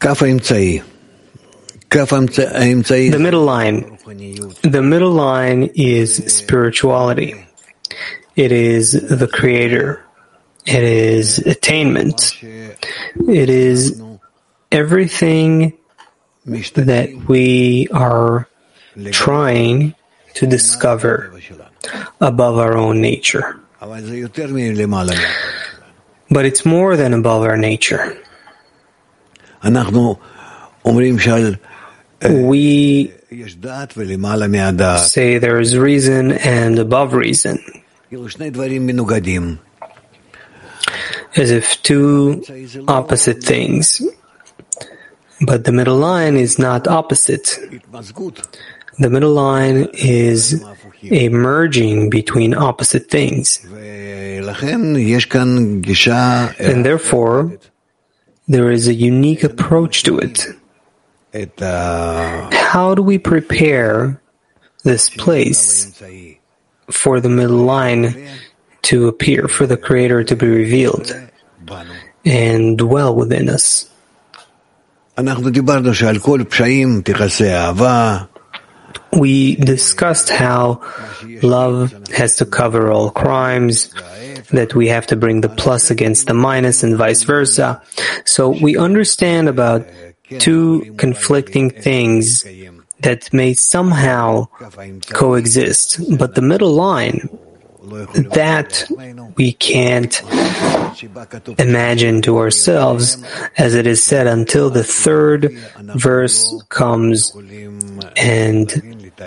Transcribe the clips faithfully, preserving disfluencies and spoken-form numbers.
The middle line. The middle line is spirituality. It is the Creator. It is attainment. It is everything that we are trying to discover above our own nature. But it's more than above our nature. We say there is reason and above reason, as if two opposite things. But the middle line is not opposite. The middle line is a merging between opposite things. And therefore, there is a unique approach to it. How do we prepare this place for the middle line to appear, for the Creator to be revealed and dwell within us? We discussed how love has to cover all crimes, that we have to bring the plus against the minus and vice versa. So we understand about two conflicting things that may somehow coexist. But the middle line, that we can't imagine to ourselves, as it is said, until the third verse comes and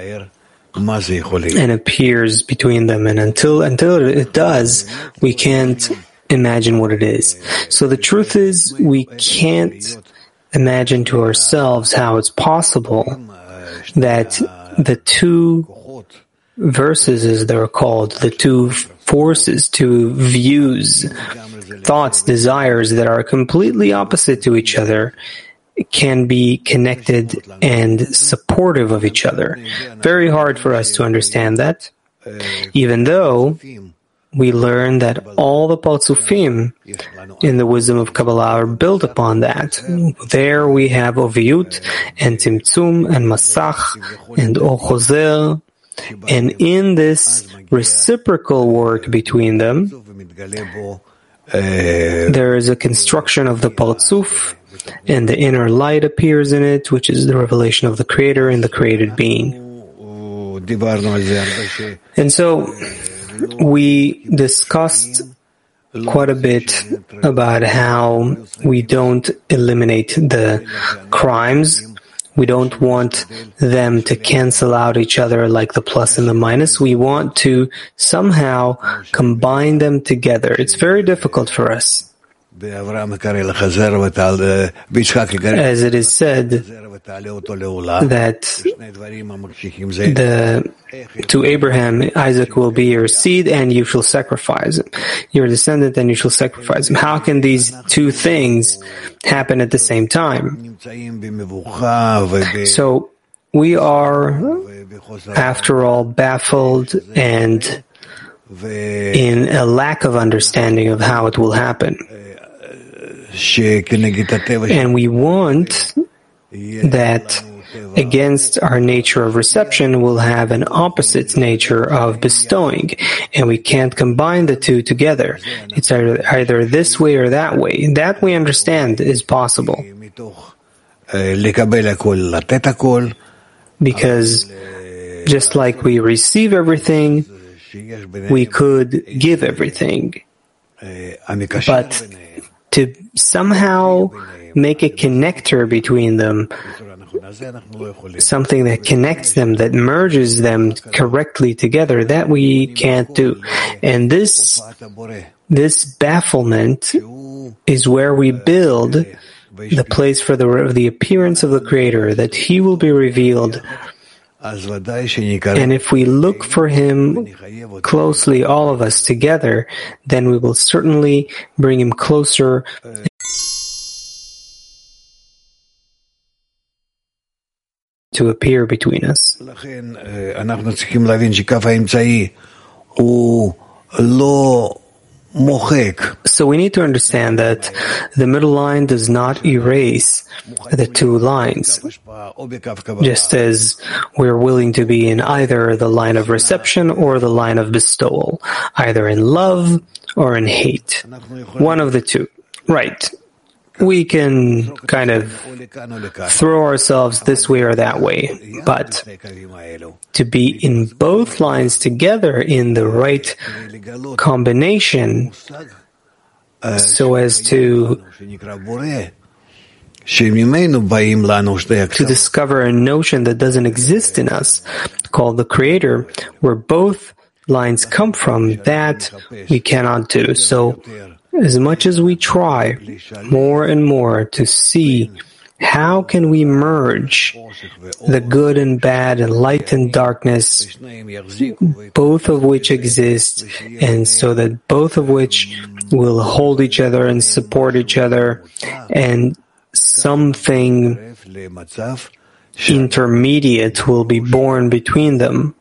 and appears between them. And until until it does, we can't imagine what it is. So the truth is, we can't imagine to ourselves how it's possible that the two verses, as they're called, the two forces, two views, thoughts, desires that are completely opposite to each other, can be connected and supportive of each other. Very hard for us to understand that, even though we learn that all the Partzufim in the wisdom of Kabbalah are built upon that. There we have Oviyut and Tzimtzum and Masach and Or Chozer, and in this reciprocal work between them, there is a construction of the Partzuf, and the inner light appears in it, which is the revelation of the Creator and the created being. And so we discussed quite a bit about how we don't eliminate the crimes. We don't want them to cancel out each other like the plus and the minus. We want to somehow combine them together. It's very difficult for us. As it is said that the, to Abraham, Isaac will be your seed and you shall sacrifice him. Your descendant and you shall sacrifice him. How can these two things happen at the same time? So we are, after all, baffled and in a lack of understanding of how it will happen. And we want that against our nature of reception will have an opposite nature of bestowing, and we can't combine the two together. It's either, either this way or that way. That we understand is possible, because just like we receive everything, we could give everything. But to somehow make a connector between them, something that connects them, that merges them correctly together, that we can't do. And this, this bafflement is where we build the place for the, the appearance of the Creator, that He will be revealed. And if we look for Him closely, all of us together, then we will certainly bring Him closer to appear between us. So we need to understand that the middle line does not erase the two lines, just as we're willing to be in either the line of reception or the line of bestowal, either in love or in hate. One of the two. Right. We can kind of throw ourselves this way or that way, but to be in both lines together in the right combination so as to to discover a notion that doesn't exist in us, called the Creator, where both lines come from, that we cannot do. So as much as we try more and more to see how can we merge the good and bad and light and darkness, both of which exist, and so that both of which will hold each other and support each other, and something intermediate will be born between them.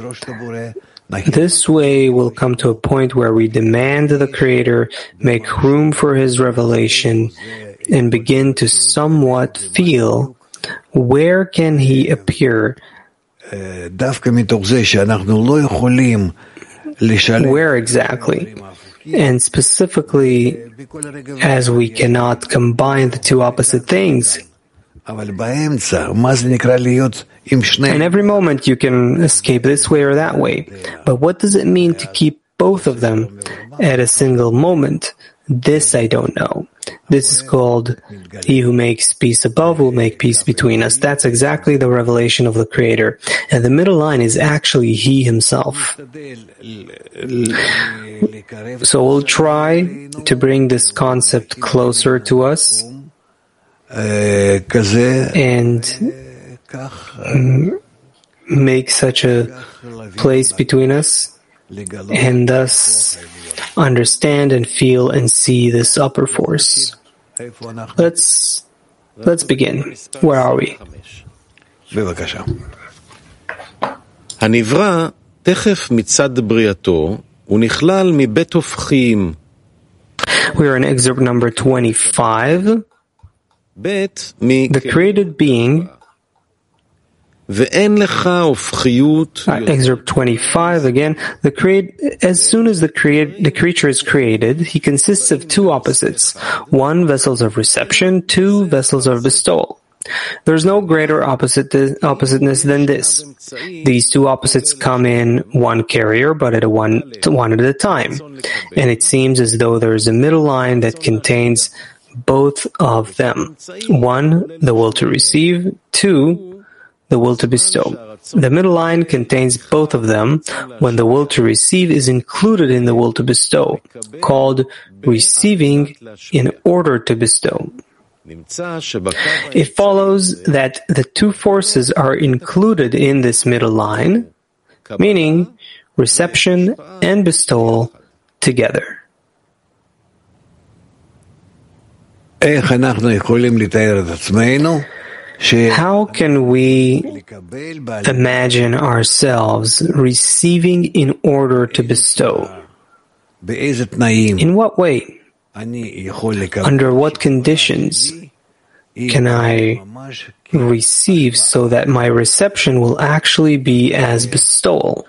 This way we'll come to a point where we demand the Creator make room for His revelation and begin to somewhat feel where can He appear, where exactly, and specifically as we cannot combine the two opposite things. In every moment you can escape this way or that way. But what does it mean to keep both of them at a single moment? This I don't know. This is called, He who makes peace above will make peace between us. That's exactly the revelation of the Creator. And the middle line is actually He Himself. So we'll try to bring this concept closer to us and make such a place between us, and thus understand and feel and see this upper force. Let's let's begin. Where are we? הנברא תכף מצד בריאתו ונכלל מבית הופכים. We are in excerpt number twenty-five. The created being. ואין לך הופכיות. Uh, excerpt twenty-five again. The create, as soon as the create, the creature is created, he consists of two opposites. One, vessels of reception. Two, vessels of bestowal. There's no greater opposite, oppositeness than this. These two opposites come in one carrier, but at a one, one at a time. And it seems as though there is a middle line that contains both of them. One, the will to receive. Two, the will to bestow. The middle line contains both of them when the will to receive is included in the will to bestow, called receiving in order to bestow. It follows that the two forces are included in this middle line, meaning reception and bestowal together. How can we imagine ourselves receiving in order to bestow? In what way? Under what conditions can I receive so that my reception will actually be as bestowal?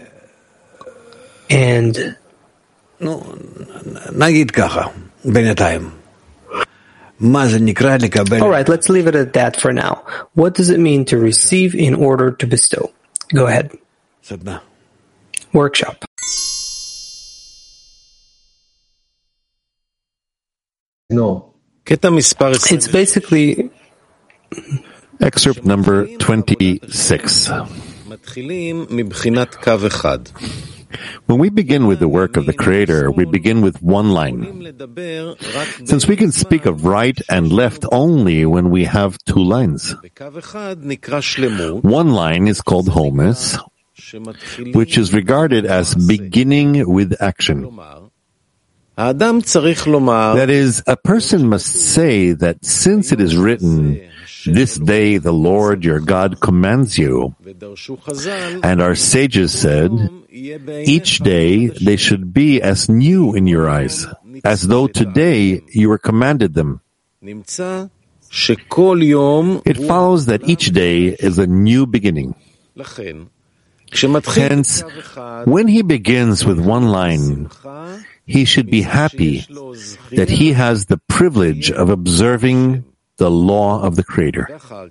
And Alright, let's leave it at that for now. What does it mean to receive in order to bestow? Go ahead. Workshop. No. It's basically excerpt number twenty-six. When we begin with the work of the Creator, we begin with one line. Since we can speak of right and left only when we have two lines. One line is called wholeness, which is regarded as beginning with action. That is, a person must say that since it is written, This day the Lord your God commands you. And our sages said, each day they should be as new in your eyes, as though today you were commanded them. It follows that each day is a new beginning. Hence, when he begins with one line, he should be happy that he has the privilege of observing the law of the Creator.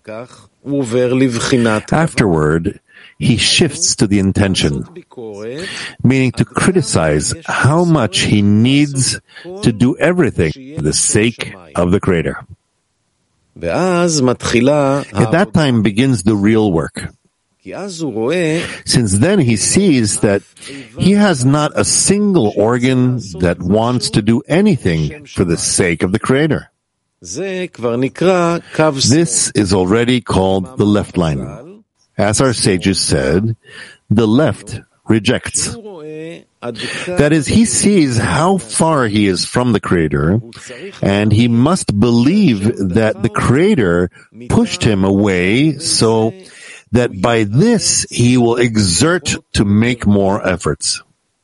Afterward, he shifts to the intention, meaning to criticize how much he needs to do everything for the sake of the Creator. At that time begins the real work. Since then he sees that he has not a single organ that wants to do anything for the sake of the Creator. This is already called the left line. As our sages said, the left rejects. That is, he sees how far he is from the Creator, and he must believe that the Creator pushed him away so that by this he will exert to make more efforts.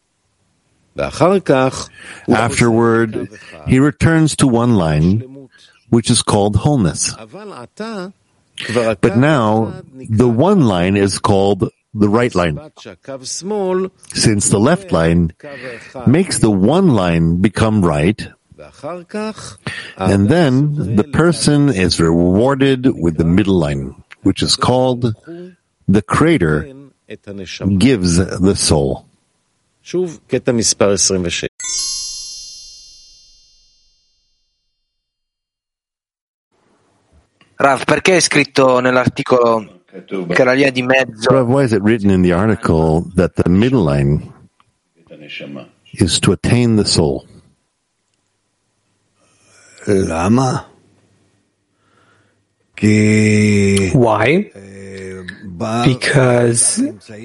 Afterward, he returns to one line, which is called wholeness. But now, the one line is called the right line, since the left line makes the one line become right, and then the person is rewarded with the middle line, which is called the Creator gives the soul. Rav, perché è scritto nell'articolo che la linea di mezzo? Rav, why is it written in the article that the middle line is to attain the soul? Lama? Why? Because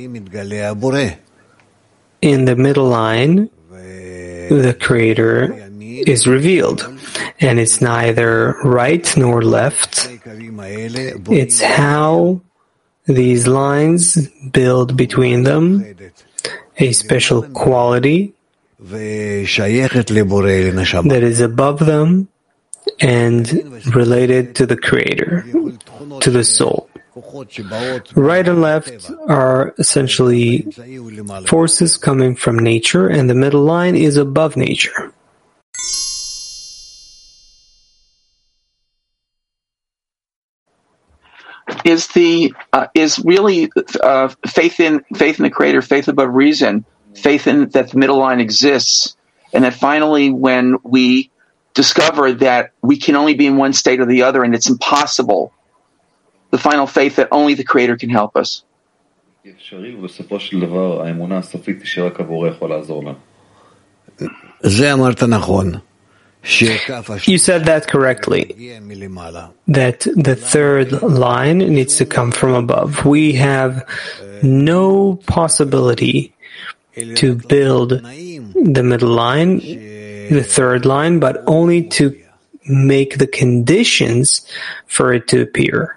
in the middle line, the Creator is revealed, and it's neither right nor left. It's how these lines build between them a special quality that is above them and related to the Creator, to the soul. Right and left are essentially forces coming from nature, and the middle line is above nature. Is the uh, is really uh, faith in faith in the Creator, faith above reason, faith in that the middle line exists, and that finally, when we discover that we can only be in one state or the other, and it's impossible, the final faith that only the Creator can help us. You said that correctly, that the third line needs to come from above. We have no possibility to build the middle line, the third line, but only to make the conditions for it to appear.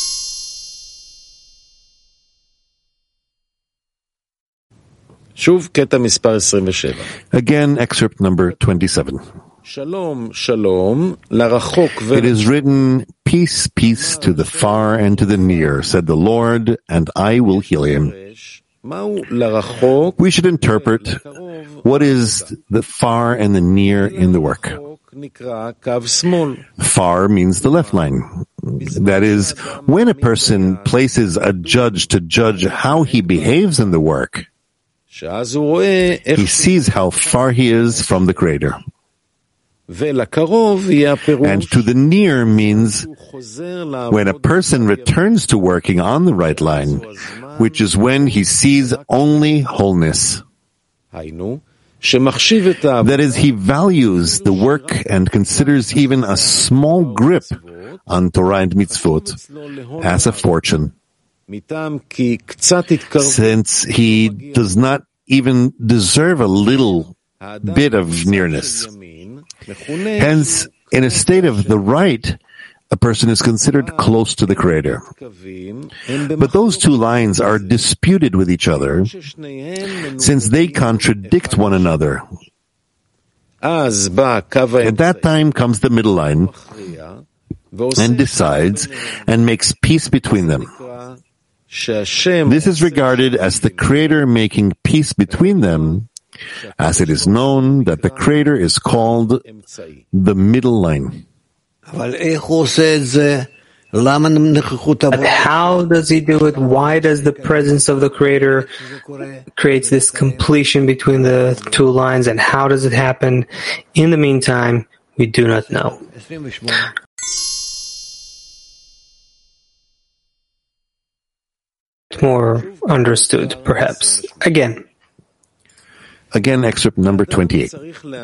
Again, excerpt number twenty-seven. Shalom, shalom, it is written, peace, peace to the far and to the near, said the Lord, and I will heal him. We should interpret what is the far and the near in the work. Far means the left line. That is, when a person places a judge to judge how he behaves in the work, he sees how far he is from the Creator. And to the near means when a person returns to working on the right line, which is when he sees only wholeness. That is, he values the work and considers even a small grip on Torah and mitzvot as a fortune, since he does not even deserve a little bit of nearness. Hence, in a state of the right, a person is considered close to the Creator. But those two lines are disputed with each other since they contradict one another. At that time comes the middle line and decides and makes peace between them. This is regarded as the Creator making peace between them, as it is known that the Creator is called the middle line. But how does he do it? Why does the presence of the Creator create this completion between the two lines, and how does it happen? In the meantime, we do not know. More understood, perhaps. Again. Again, excerpt number twenty-eight.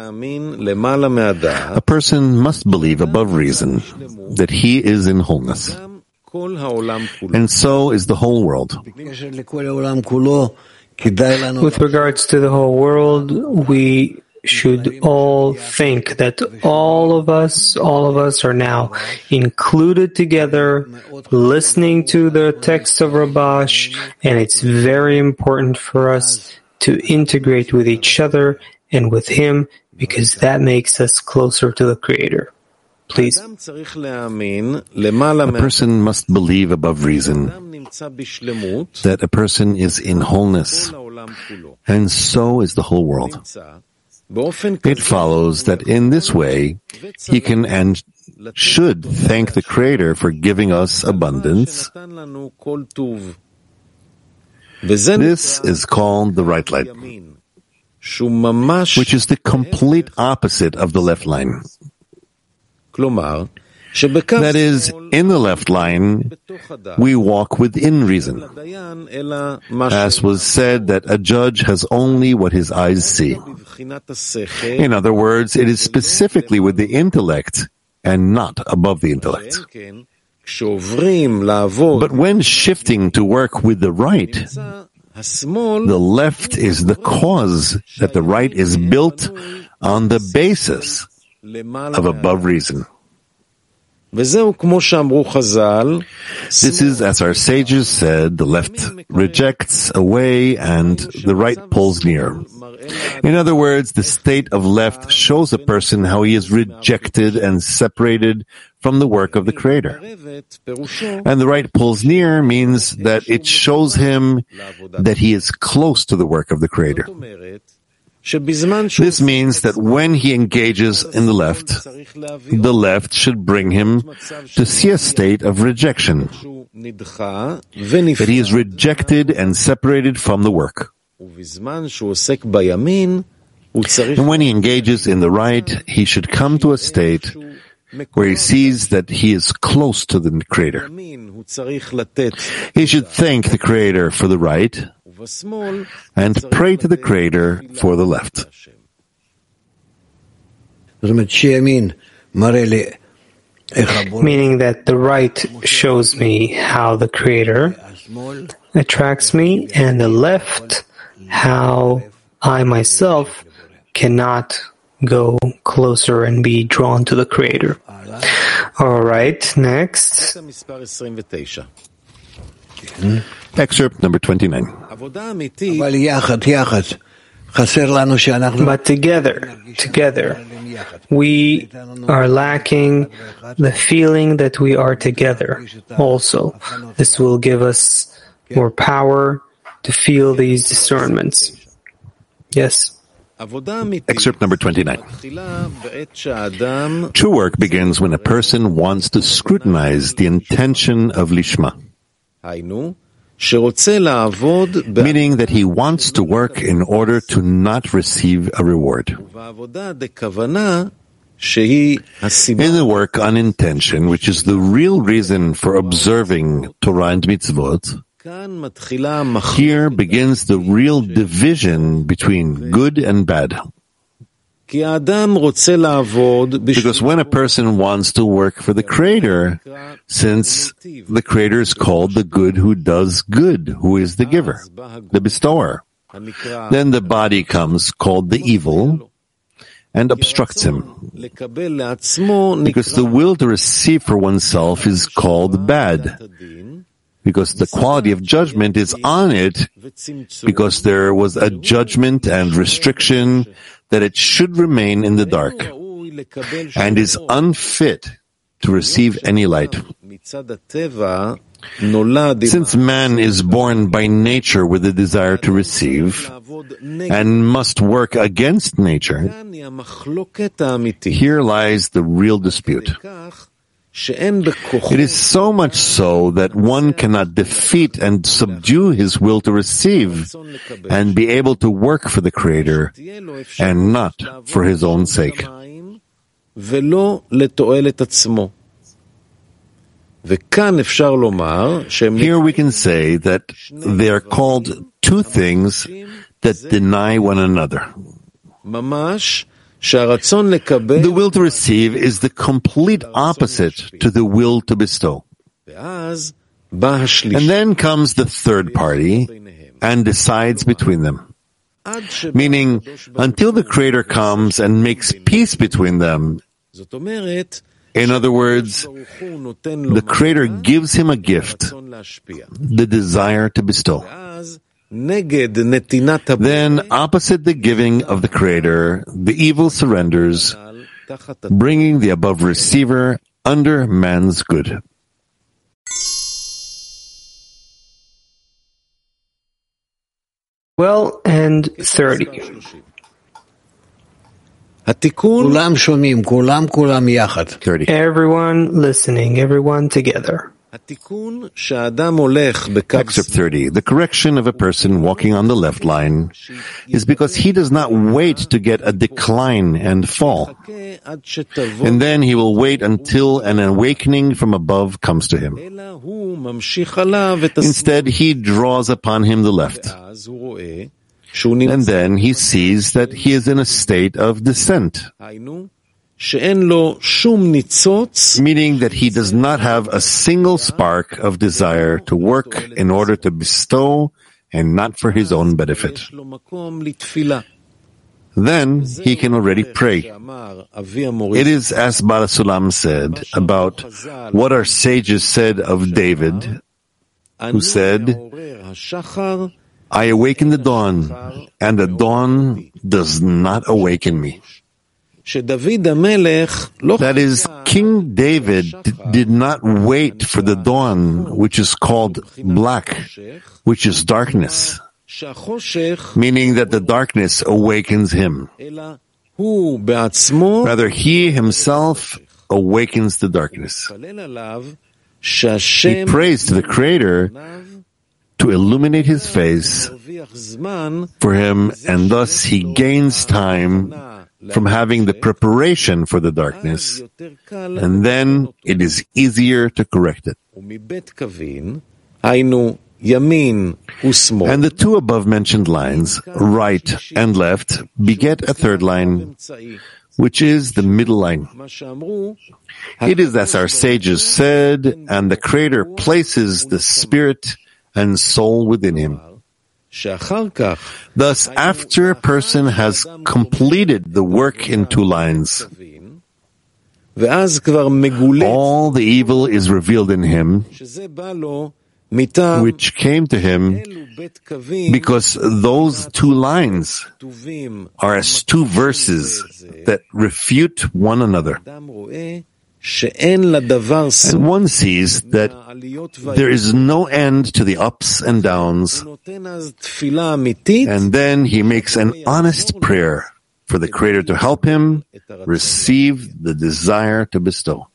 A person must believe above reason that he is in wholeness, and so is the whole world. With regards to the whole world, we should all think that all of us, all of us are now included together, listening to the text of Rabash, and it's very important for us to integrate with each other and with Him, because that makes us closer to the Creator. Please. A person must believe above reason that a person is in wholeness, and so is the whole world. It follows that in this way, he can and should thank the Creator for giving us abundance. This is called the right line, which is the complete opposite of the left line. That is, in the left line, we walk within reason, as was said that a judge has only what his eyes see. In other words, it is specifically with the intellect and not above the intellect. But when shifting to work with the right, the left is the cause that the right is built on the basis of above reason. This is, as our sages said, the left rejects away and the right pulls near. In other words, the state of left shows a person how he is rejected and separated from the work of the Creator. And the right pulls near means that it shows him that he is close to the work of the Creator. This means that when he engages in the left, the left should bring him to see a state of rejection, that he is rejected and separated from the work. And when he engages in the right, he should come to a state where he sees that he is close to the Creator. He should thank the Creator for the right, and pray to the Creator for the left. Meaning that the right shows me how the Creator attracts me, and the left how I myself cannot go closer and be drawn to the Creator. All right, next. Excerpt number twenty-nine. But together, together, we are lacking the feeling that we are together also. This will give us more power to feel these discernments. Yes. Excerpt number twenty-nine. True work begins when a person wants to scrutinize the intention of Lishma, meaning that he wants to work in order to not receive a reward. In the work on intention, which is the real reason for observing Torah and mitzvot, here begins the real division between good and bad. Because when a person wants to work for the Creator, since the Creator is called the good who does good, who is the giver, the bestower, then the body comes called the evil, and obstructs him, because the will to receive for oneself is called bad, because the quality of judgment is on it, because there was a judgment and restriction that it should remain in the dark, and is unfit to receive any light. Since man is born by nature with a desire to receive, and must work against nature, here lies the real dispute. It is so much so that one cannot defeat and subdue his will to receive and be able to work for the Creator and not for his own sake. Here we can say that they are called two things that deny one another. The will to receive is the complete opposite to the will to bestow. And then comes the third party and decides between them. Meaning, until the Creator comes and makes peace between them, in other words, the Creator gives him a gift, the desire to bestow. Then, opposite the giving of the Creator, the evil surrenders, bringing the above receiver under man's good. Well, and thirty. thirty. Everyone listening, everyone together. Excerpt thirty. The correction of a person walking on the left line is because he does not wait to get a decline and fall. And then he will wait until an awakening from above comes to him. Instead, he draws upon him the left. And then he sees that he is in a state of descent, meaning that he does not have a single spark of desire to work in order to bestow and not for his own benefit. Then he can already pray. It is as Baal HaSulam said about what our sages said of David, who said, I awaken the dawn, and the dawn does not awaken me. That is, King David d- did not wait for the dawn, which is called black, which is darkness, meaning that the darkness awakens him. Rather, he himself awakens the darkness. He prays to the Creator to illuminate his face for him, and thus he gains time from having the preparation for the darkness, and then it is easier to correct it. And the two above-mentioned lines, right and left, beget a third line, which is the middle line. It is as our sages said, and the Creator places the spirit and soul within him. Thus, after a person has completed the work in two lines, all the evil is revealed in him, which came to him because those two lines are as two verses that refute one another. And one sees that there is no end to the ups and downs, and then he makes an honest prayer for the Creator to help him receive the desire to bestow.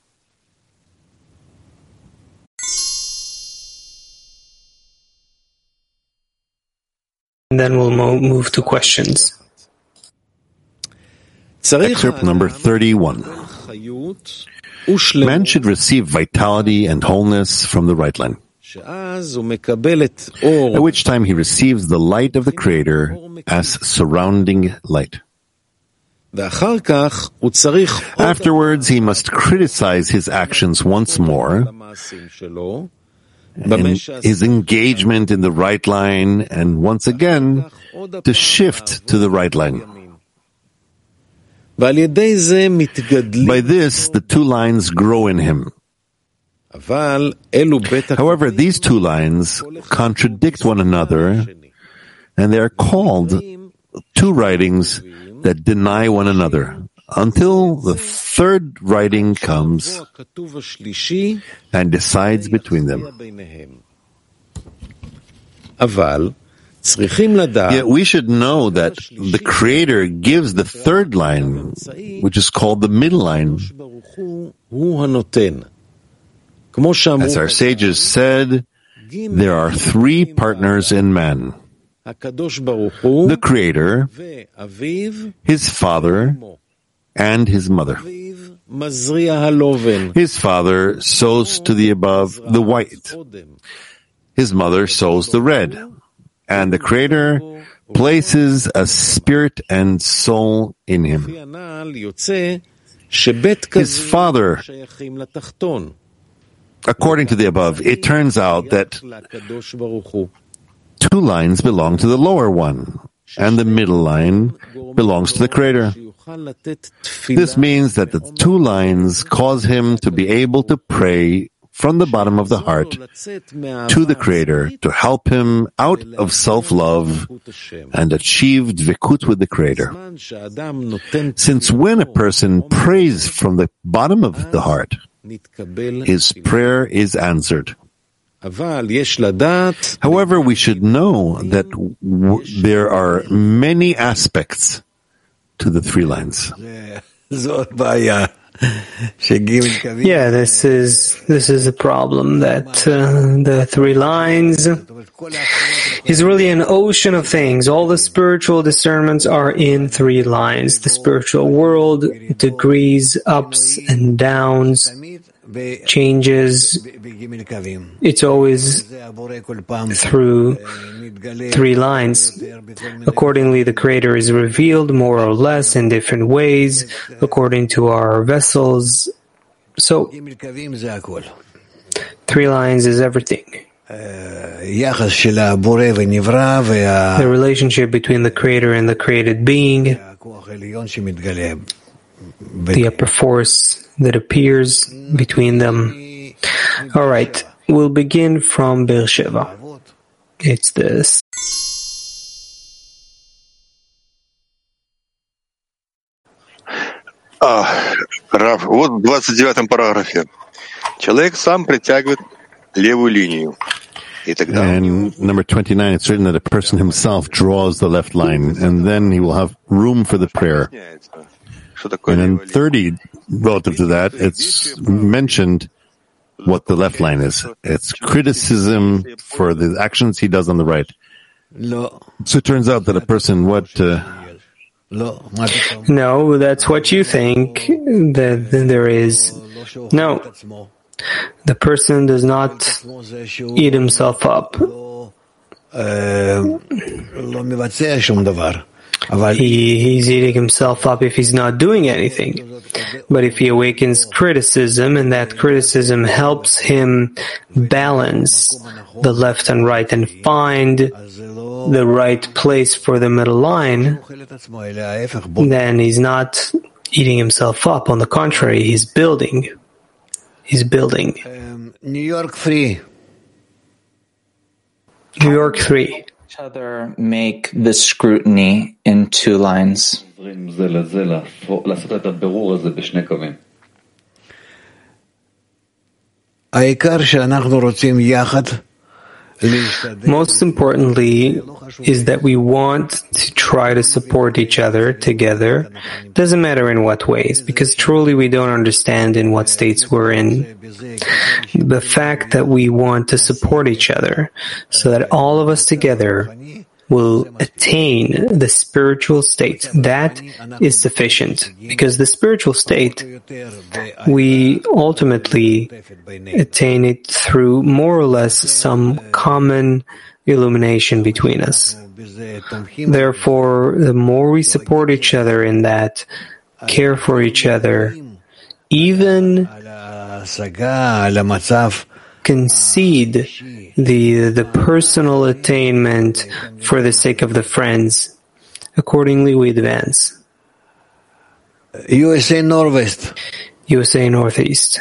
And then we'll mo- move to questions. Excerpt number thirty-one. Man should receive vitality and wholeness from the right line, at which time he receives the light of the Creator as surrounding light. Afterwards, he must criticize his actions once more, and his engagement in the right line, and once again to shift to the right line. By this, the two lines grow in him. However, these two lines contradict one another, and they are called two writings that deny one another, until the third writing comes and decides between them. Yet we should know that the Creator gives the third line, which is called the middle line. As our sages said, there are three partners in man: the Creator, his father, and his mother. His father sows to the above the white. His mother sows the red. And the Creator places a spirit and soul in him. His father, according to the above, it turns out that two lines belong to the lower one, and the middle line belongs to the Creator. This means that the two lines cause him to be able to pray from the bottom of the heart to the Creator to help him out of self-love and achieve dvekut with the Creator. Since when a person prays from the bottom of the heart, his prayer is answered. However, we should know that w- there are many aspects to the three lines. Yeah, this is this is a problem, that uh, the three lines is really an ocean of things. All the spiritual discernments are in three lines. The spiritual world, degrees, ups and downs, changes. It's always through three lines. Accordingly, the Creator is revealed more or less in different ways according to our vessels. So, three lines is everything. The relationship between the Creator and the created being, the upper force that appears between them. All right, we'll begin from Beersheba. It's this. А, Рав, вот в двадцать девятом параграфе. Человек сам притягивает левую линию. And number twenty-nine, it's written that a person himself draws the left line, and then he will have room for the prayer. And in thirty, relative to that, it's mentioned what the left line is. It's criticism for the actions he does on the right. So it turns out that a person, what... Uh, No, that's what you think that there is. No, the person does not eat himself up. He, he's eating himself up if he's not doing anything. But if he awakens criticism, and that criticism helps him balance the left and right and find the right place for the middle line, then he's not eating himself up. On the contrary, he's building. He's building. New York three. New York three. Each other make the scrutiny in two lines. Most importantly is that we want to try to support each other together. Doesn't matter in what ways, because truly we don't understand in what states we're in. The fact that we want to support each other so that all of us together will attain the spiritual state, that is sufficient. Because the spiritual state, we ultimately attain it through more or less some common illumination between us. Therefore, the more we support each other in that, care for each other, even concede the the personal attainment for the sake of the friends. Accordingly, we advance. U S A Northwest. U S A Northeast.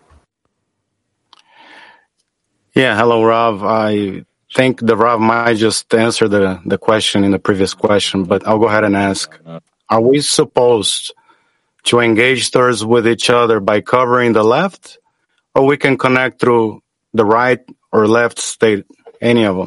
Yeah, hello, Rav. I think the Rav might just answer the, the question in the previous question, but I'll go ahead and ask. Are we supposed to engage thirds with each other by covering the left, or we can connect through the right or left state, any of them?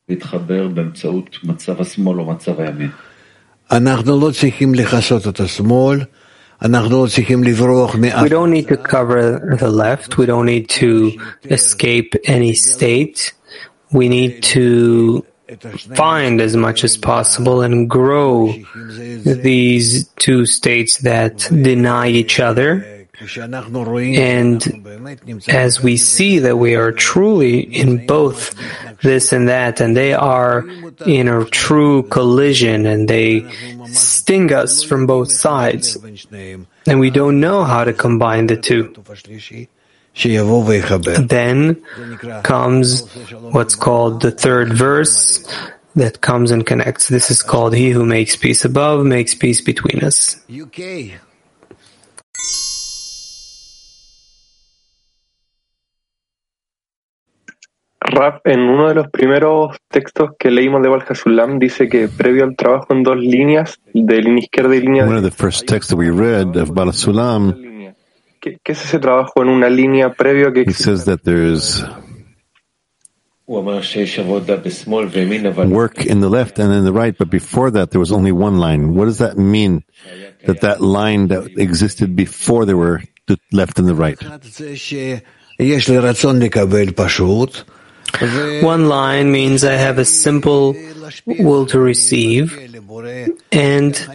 אנחנו לא צריכים לכסות את השמאל. We don't need to cover the left. We don't need to escape any state. We need to find as much as possible and grow these two states that deny each other. And as we see that we are truly in both this and that, and they are in a true collision, and they sting us from both sides, and we don't know how to combine the two, then comes what's called the third verse that comes and connects. This is called He who makes peace above makes peace between us. Rav, en uno de los primeros textos que leímos de Baal HaSulam dice que previo al trabajo en dos líneas, de línea izquierda y línea derecha. One of the first texts that we read of Baal HaSulam, ¿Qué, ¿Qué es ese trabajo en una línea previo que he says that there's work in the left and in the right, but before that there was only one line. What does that mean, that that line that existed before there were the left and the right? One line means I have a simple will to receive, and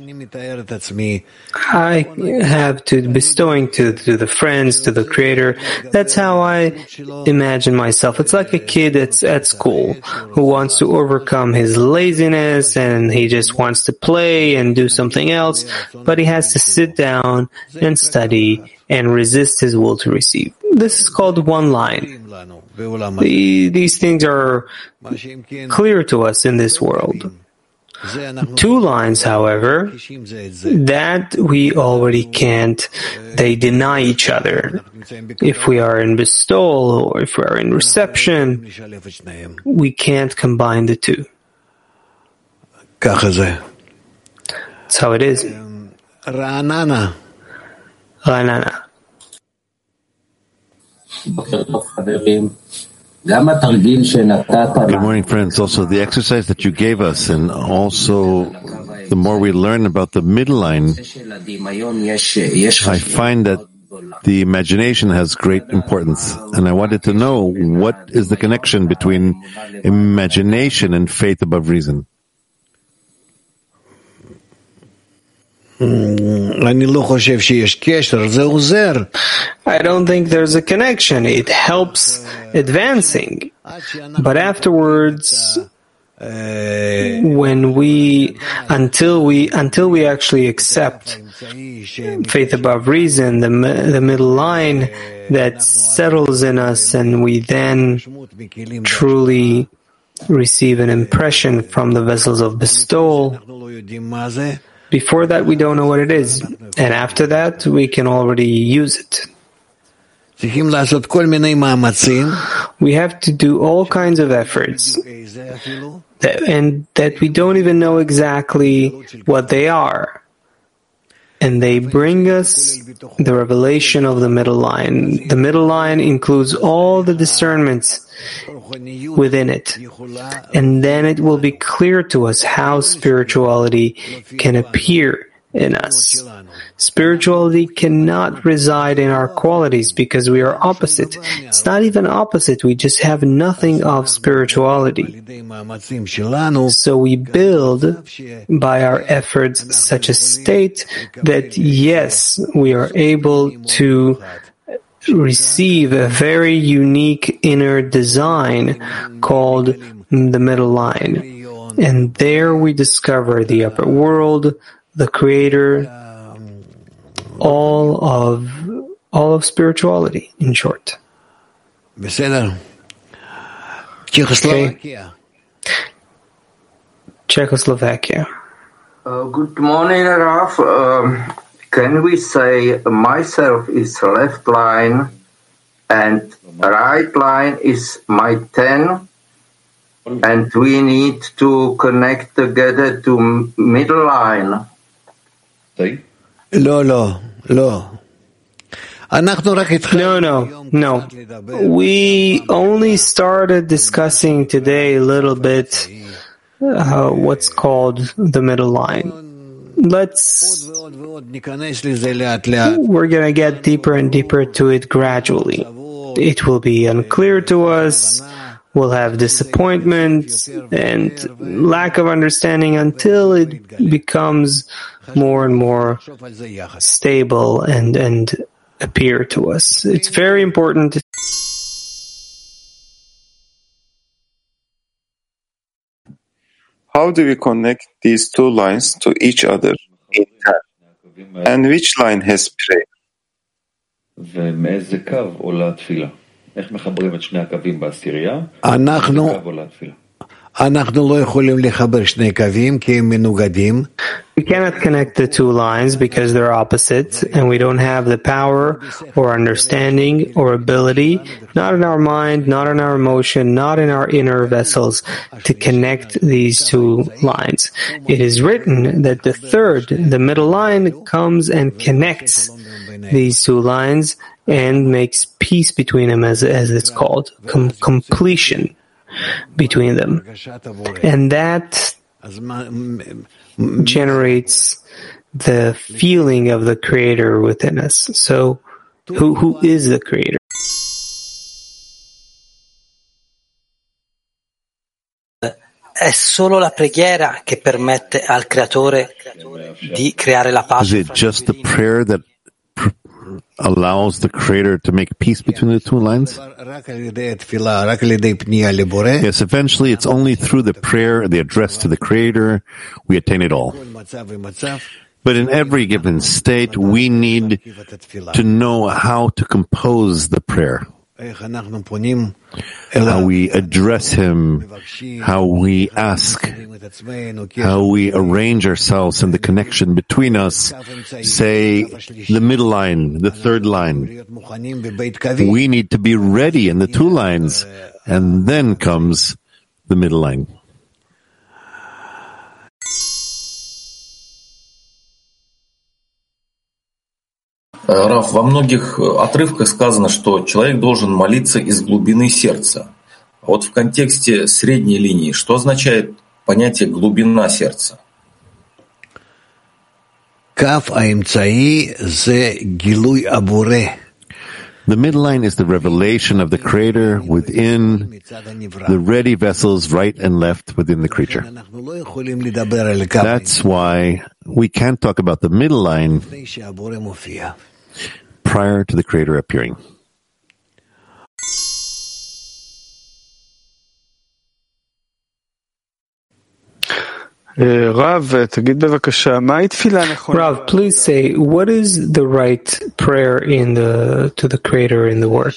I have to bestowing to, to the friends, to the Creator. That's how I imagine myself. It's like a kid that's at school who wants to overcome his laziness and he just wants to play and do something else, but he has to sit down and study and resist his will to receive. This is called one line. The, these things are clear to us in this world. Two lines, however, that we already can't, they deny each other. If we are in bestowal or if we are in reception, we can't combine the two. That's how it is. Ra'anana. Ra'anana. Good morning, friends. Also, the exercise that you gave us, and also the more we learn about the middle line, I find that the imagination has great importance. And I wanted to know, what is the connection between imagination and faith above reason? I don't think there's a connection. It helps advancing. But afterwards, when we, until we, until we actually accept faith above reason, the, the middle line that settles in us, and we then truly receive an impression from the vessels of bestowal, before that, we don't know what it is. And after that, we can already use it. We have to do all kinds of efforts, that, and that we don't even know exactly what they are. And they bring us the revelation of the middle line. The middle line includes all the discernments within it. And then it will be clear to us how spirituality can appear in us. Spirituality cannot reside in our qualities because we are opposite. It's not even opposite, we just have nothing of spirituality. So we build by our efforts such a state that yes, we are able to receive a very unique inner design called the middle line. And there we discover the upper world, the Creator, all of all of spirituality, in short. Okay. Czechoslovakia. Czechoslovakia. Uh, good morning, Raf. Uh, can we say myself is left line and right line is my ten, and we need to connect together to middle line? לא, לא, לא. No, no, no. We only started discussing today a little bit uh, what's called the middle line. Let's, we're going to get deeper and deeper to it gradually. It will be unclear to us. We'll have disappointment and lack of understanding until it becomes more and more stable and, and appear to us. It's very important. How do we connect these two lines to each other in time? And which line has prayer? אנחנו, אנחנו לא יכולים לחבר שני קווים כי הם מנוגדים. We cannot connect the two lines because they're opposite, and we don't have the power or understanding or ability, not in our mind, not in our emotion, not in our inner vessels, to connect these two lines. It is written that the third, the middle line, comes and connects these two lines and makes peace between them, as, as it's called, Com- completion between them. And that generates the feeling of the Creator within us. So, who who is the Creator? È solo la preghiera che permette al Creatore di creare la pace. Is it just the prayer that pr- allows the Creator to make peace between the two lines? Yes, eventually it's only through the prayer, the address to the Creator, we attain it all. But in every given state, we need to know how to compose the prayer, how we address Him, how we ask, how we arrange ourselves in the connection between us, say, the middle line, the third line. We need to be ready in the two lines, and then comes the middle line. Рав, во многих отрывках сказано, что человек должен молиться из глубины сердца. Вот в контексте средней линии, что означает понятие «глубина сердца»? The middle line is the revelation of the Creator within the ready vessels right and left within the creature. That's why we can't talk about the middle line prior to the Creator appearing. Rav, please say, what is the right prayer in the to the Creator in the work?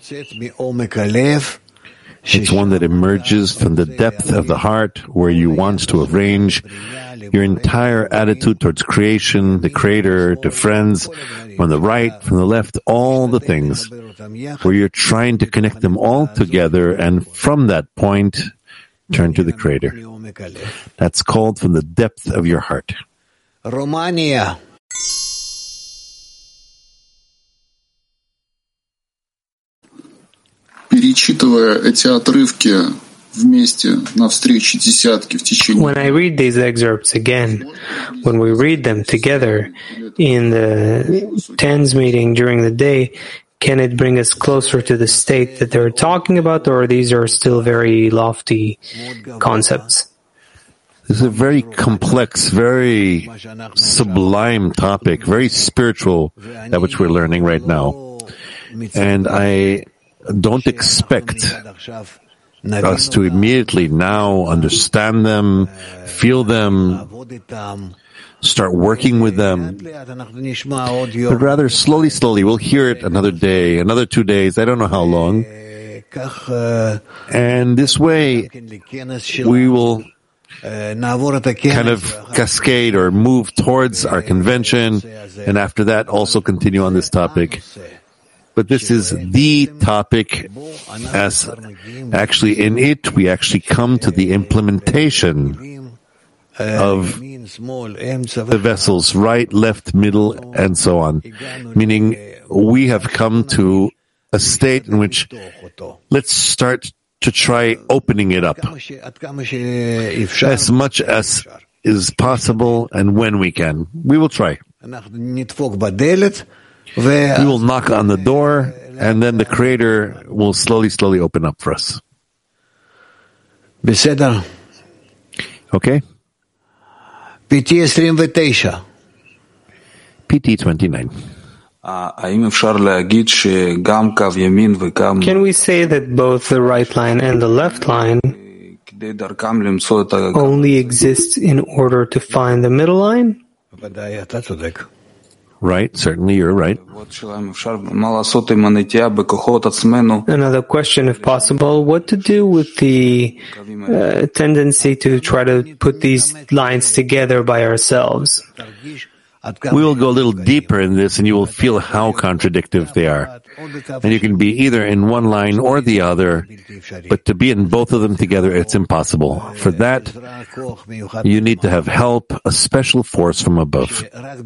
It's one that emerges from the depth of the heart, where you want to arrange your entire attitude towards creation, the Creator, to friends, from the right, from the left, all the things, where you're trying to connect them all together, and from that point, turn to the Creator. That's called from the depth of your heart. Romania. Перечитывая эти отрывки вместе на встрече десятки в течение. When I read these excerpts again, when we read them together in the tens meeting during the day, can it bring us closer to the state that they're talking about, or these are still very lofty concepts? This is a very complex, very sublime topic, very spiritual, that which we're learning right now. And I don't expect us to immediately now understand them, feel them, start working with them, but rather slowly, slowly. We'll hear it another day, another two days, I don't know how long. And this way, we will kind of cascade or move towards our convention, and after that also continue on this topic. But this is the topic, as actually in it we actually come to the implementation of the vessels, right, left, middle, and so on. Meaning we have come to a state in which let's start to try opening it up as much as is possible and when we can. We will try. We will knock on the door, and then the Creator will slowly, slowly open up for us. Okay? P T twenty-nine. P T twenty-nine. Can we say that both the right line and the left line only exist in order to find the middle line? Right, certainly you're right. Another question, if possible, what to do with the uh, tendency to try to put these lines together by ourselves? We will go a little deeper in this, and you will feel how contradictory they are. And you can be either in one line or the other, but to be in both of them together, it's impossible. For that, you need to have help, a special force from above.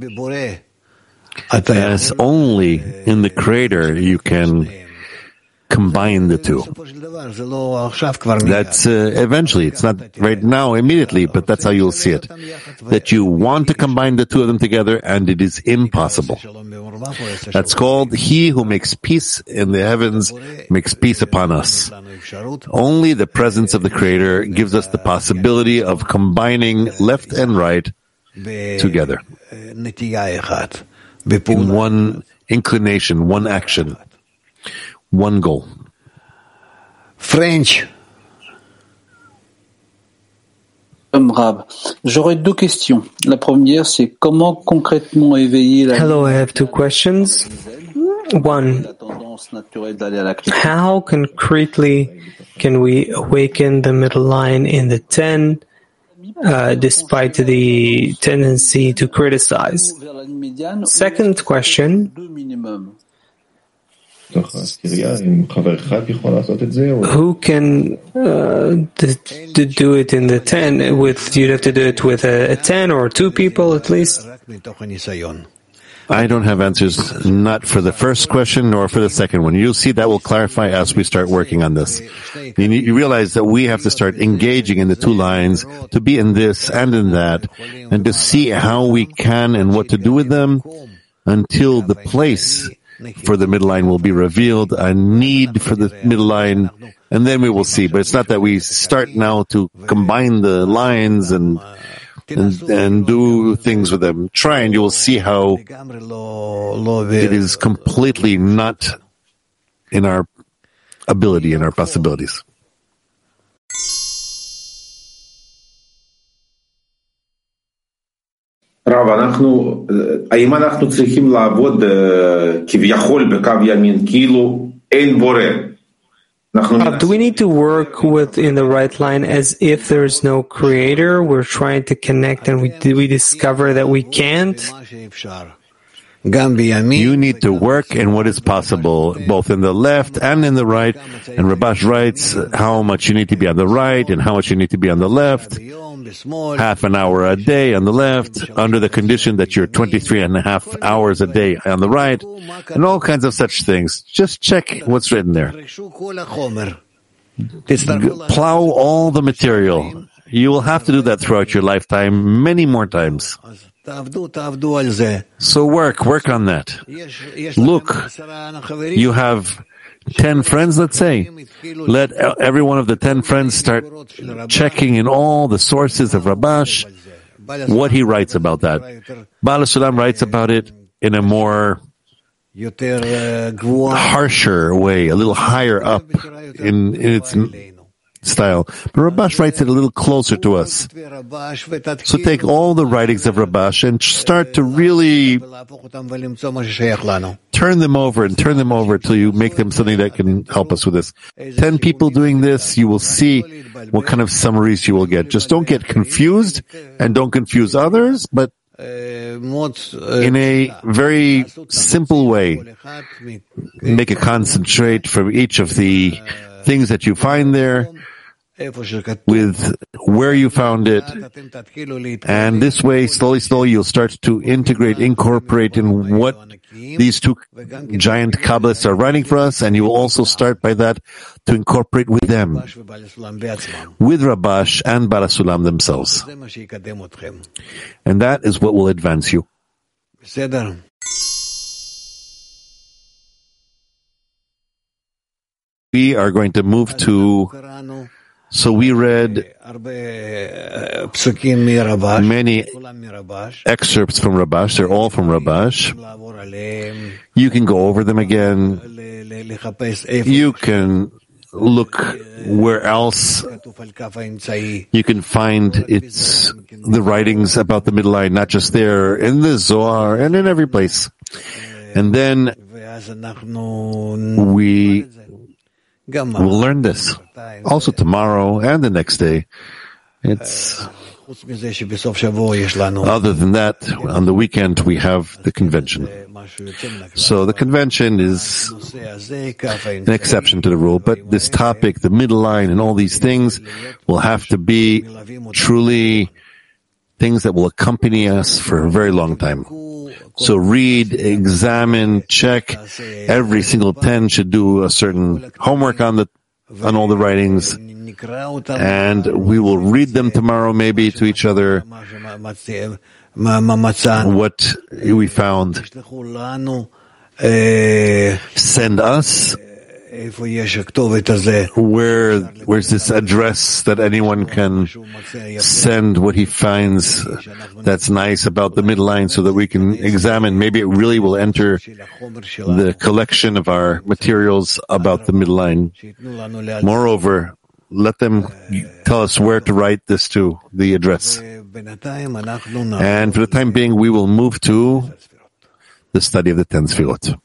As only in the Creator you can combine the two. That's uh, eventually, it's not right now immediately, but that's how you'll see it. That you want to combine the two of them together, and it is impossible. That's called He who makes peace in the heavens makes peace upon us. Only the presence of the Creator gives us the possibility of combining left and right together in one inclination, one action, one goal. French. J'aurais deux questions. La première, c'est comment concrètement éveiller la... Hello, I have two questions. One, how concretely can we awaken the middle line in the ten, uh, despite the tendency to criticize? Second question, who can uh, d- d- do it in the ten? With you'd have to do it with a, a ten or two people at least? I don't have answers, not for the first question nor for the second one. You'll see that will clarify as we start working on this. You, need, you realize that we have to start engaging in the two lines to be in this and in that, and to see how we can and what to do with them until the place for the middle line will be revealed, a need for the middle line, and then we will see. But it's not that we start now to combine the lines and and, and do things with them. Try and you will see how it is completely not in our ability, in our possibilities. רב, אנחנו, האם אנחנו צריכים לעבוד כביכול בקו ימין, כאילו אין בורא? Uh, do we need to work within the right line as if there is no creator? We're trying to connect and we we discover that we can't? You need to work in what is possible, both in the left and in the right. And Rabash writes how much you need to be on the right and how much you need to be on the left. Half an hour a day on the left, under the condition that you're twenty-three and a half hours a day on the right, and all kinds of such things. Just check what's written there. Plow all the material. You will have to do that throughout your lifetime many more times. So work, work on that. Look, you have ten friends, let's say. Let every one of the ten friends start checking in all the sources of Rabash, what he writes about that. Baal HaSulam writes about it in a more harsher way, a little higher up in, in its style. But Rabash writes it a little closer to us. So take all the writings of Rabash and start to really turn them over and turn them over till you make them something that can help us with this. Ten people doing this, you will see what kind of summaries you will get. Just don't get confused and don't confuse others, but in a very simple way, make a concentrate from each of the things that you find there, with where you found it, and this way, slowly, slowly, you'll start to integrate, incorporate in what these two giant Kabbalists are writing for us, and you will also start by that to incorporate with them, with Rabash and Baal HaSulam themselves. And that is what will advance you. We are going to move to... So we read many excerpts from Rabash. They're all from Rabash. You can go over them again. You can look where else you can find it's the writings about the middle line, not just there, in the Zohar and in every place. And then we will learn this. Also tomorrow and the next day. It's other than that, on the weekend we have the convention. So the convention is an exception to the rule, but this topic, the middle line and all these things, will have to be truly things that will accompany us for a very long time. So read, examine, check. Every single ten should do a certain homework on the on all the writings, and we will read them tomorrow maybe to each other, what we found. Send us where where's this address that anyone can send what he finds that's nice about the middle line so that we can examine. Maybe it really will enter the collection of our materials about the middle line. Moreover, let them tell us where to write this to, the address. And for the time being, we will move to the study of the ten Sfirot.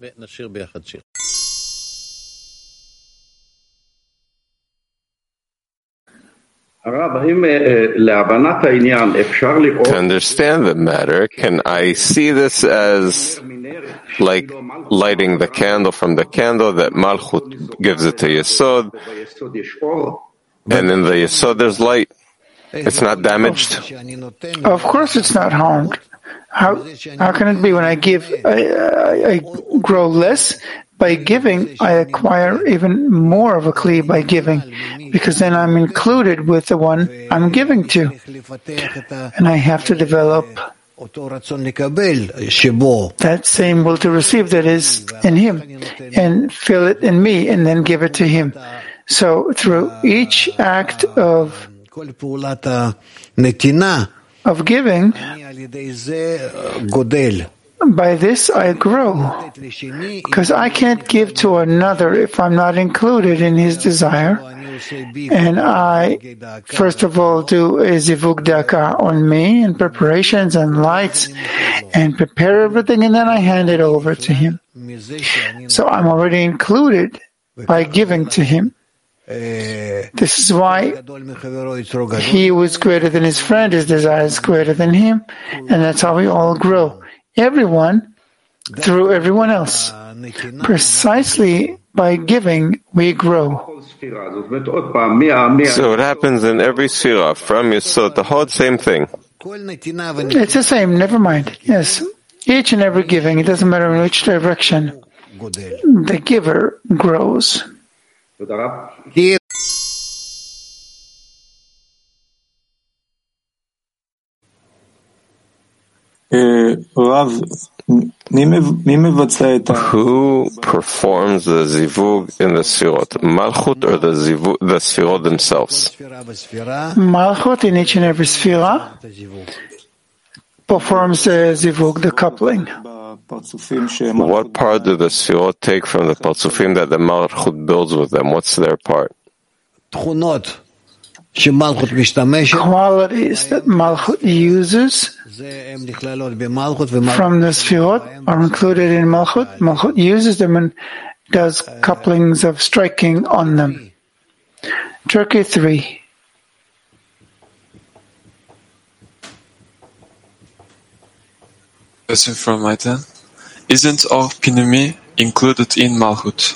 To understand the matter, can I see this as like lighting the candle from the candle that Malchut gives it to Yesod, and in the Yesod there's light? It's not damaged? Of course it's not harmed. How how can it be when I give, I, I, I grow less? By giving, I acquire even more of a kli by giving, because then I'm included with the one I'm giving to. And I have to develop that same will to receive that is in him, and feel it in me, and then give it to him. So through each act of of giving, by this I grow, because I can't give to another if I'm not included in his desire. And I, first of all, do a zivug daka on me, and preparations and lights, and prepare everything, and then I hand it over to him. So I'm already included by giving to him. This is why he was greater than his friend, his desire is greater than him, and that's how we all grow. Everyone through everyone else. Precisely by giving, we grow. So it happens in every Sfirah, from Yesod to Hod, same thing. It's the same, never mind. Yes, each and every giving, it doesn't matter in which direction, the giver grows. Who performs the zivug in the Sfirot, Malchut or the zivug, the Sfirot themselves? Malchut in each and every Sfira performs the zivug, the coupling. What part do the Sfirot take from the Parzufim that the Malchut builds with them? What's their part? qualities that Malchut uses from the Sfirot are included in Malchut. Malchut uses them and does couplings of striking on them. Turkey three. Question from Maitan. Isn't our Pnimi included in Malchut?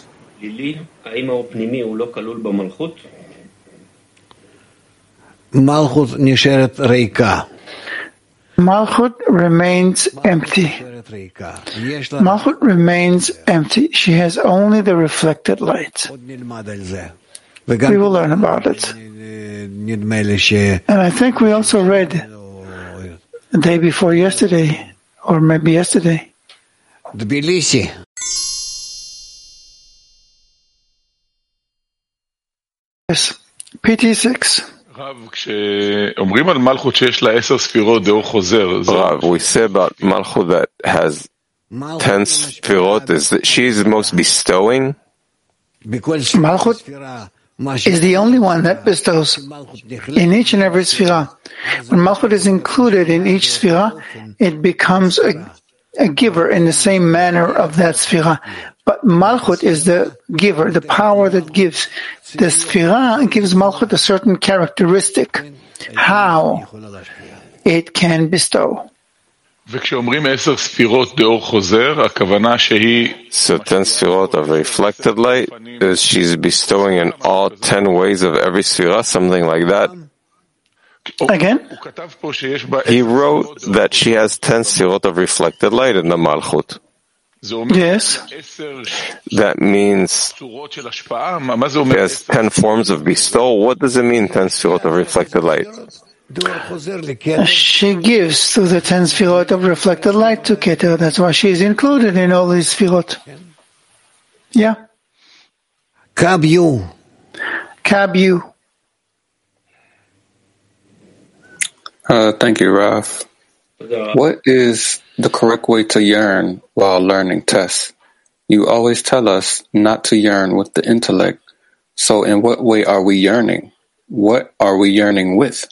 Malchut nisheret reika. Malchut remains empty. Malchut remains empty. She has only the reflected light. We will learn about it. And I think we also read the day before yesterday, or maybe yesterday. Tbilisi. Yes, P T six. Rav, we say about Malchut that has ten sfirot, is that she is the most bestowing? Malchut is the only one that bestows in each and every sfirah. When Malchut is included in each sfirah, it becomes a, a giver in the same manner of that sfirah. But Malchut is the giver, the power that gives. The Sfirah gives Malchut a certain characteristic, how it can bestow. So ten sfirot of reflected light, is she's bestowing in all ten ways of every sfirah, something like that? Again? He wrote that she has ten sfirot of reflected light in the Malchut. Yes. That means she has ten forms of bestowal. What does it mean, ten sfirot of reflected light? She gives through the ten sfirot of reflected light to Keter. That's why she is included in all these sfirot. Yeah. Kabyu. Kabyu. Uh, thank you, Rav. What is the correct way to yearn while learning tests? You always tell us not to yearn with the intellect. So in what way are we yearning? What are we yearning with?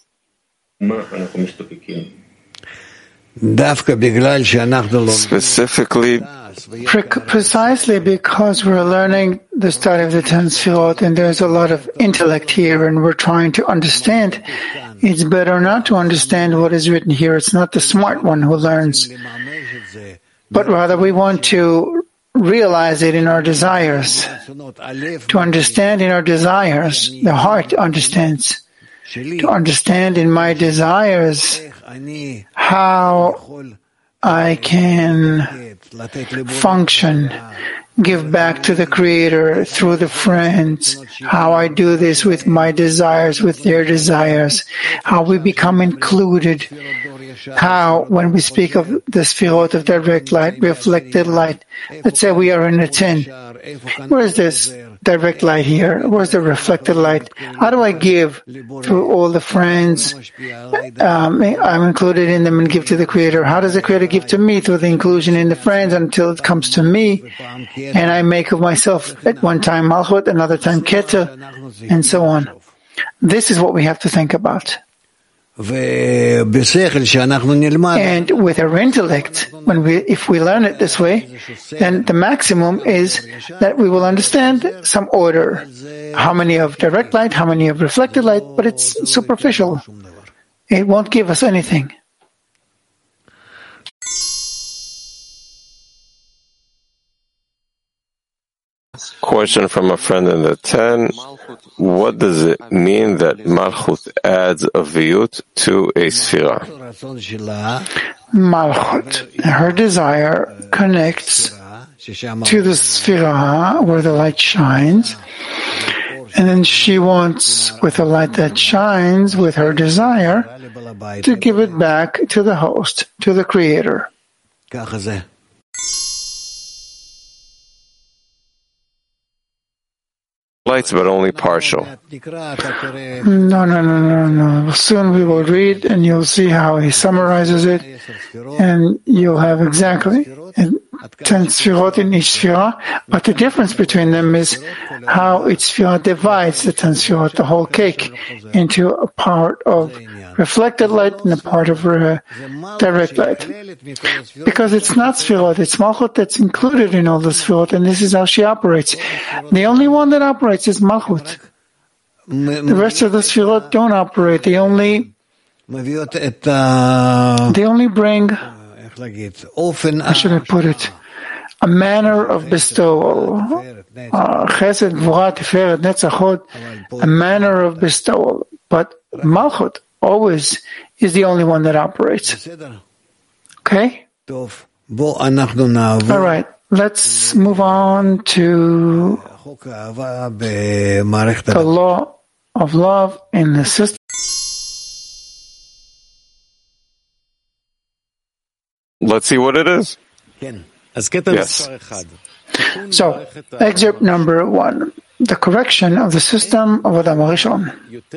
Specifically, precisely because we're learning the study of the ten sfirot, and there's a lot of intellect here, and we're trying to understand. It's better not to understand what is written here. It's not the smart one who learns, but rather we want to realize it in our desires. To understand in our desires, the heart understands. To understand in my desires how I can function, give back to the Creator through the friends, how I do this with my desires, with their desires, how we become included, how when we speak of the Sfirot of direct light, reflected light, let's say we are in a ten. Where is this direct light here? Where's the reflected light? How do I give to all the friends? Um, I'm included in them and give to the Creator. How does the Creator give to me through the inclusion in the friends until it comes to me? And I make of myself at one time Malchut, another time Keter, and so on. This is what we have to think about. And with our intellect, when we, if we learn it this way, then the maximum is that we will understand some order. How many of direct light, how many of reflected light, but it's superficial. It won't give us anything. Question from a friend in the ten. What does it mean that Malchut adds a viyut to a sfira? Malchut, her desire connects to the sfira where the light shines, and then she wants, with the light that shines, with her desire, to give it back to the host, to the Creator. Lights, but only partial. No, no, no, no, no. Soon we will read, and you'll see how he summarizes it, and you'll have exactly ten Sfirot in each Sfirah, but the difference between them is how each Sfirah divides the ten Sfirot, the whole cake, into a part of reflected light and a part of uh, direct light. Because it's not Sfirot, it's Malchut that's included in all the Sfirot, and this is how she operates. The only one that operates is Malchut. The rest of the Sfirot don't operate. They only they only bring, how should I put it, a manner of bestowal. Uh, Chesed, Gvura, Tiferet, Netzach, Hod, a manner of bestowal. But Malchut always is the only one that operates. Okay? All right. Let's move on to the law of love in the system. Let's see what it is. Yes. So, excerpt number one, the correction of the system of Adam HaRishon.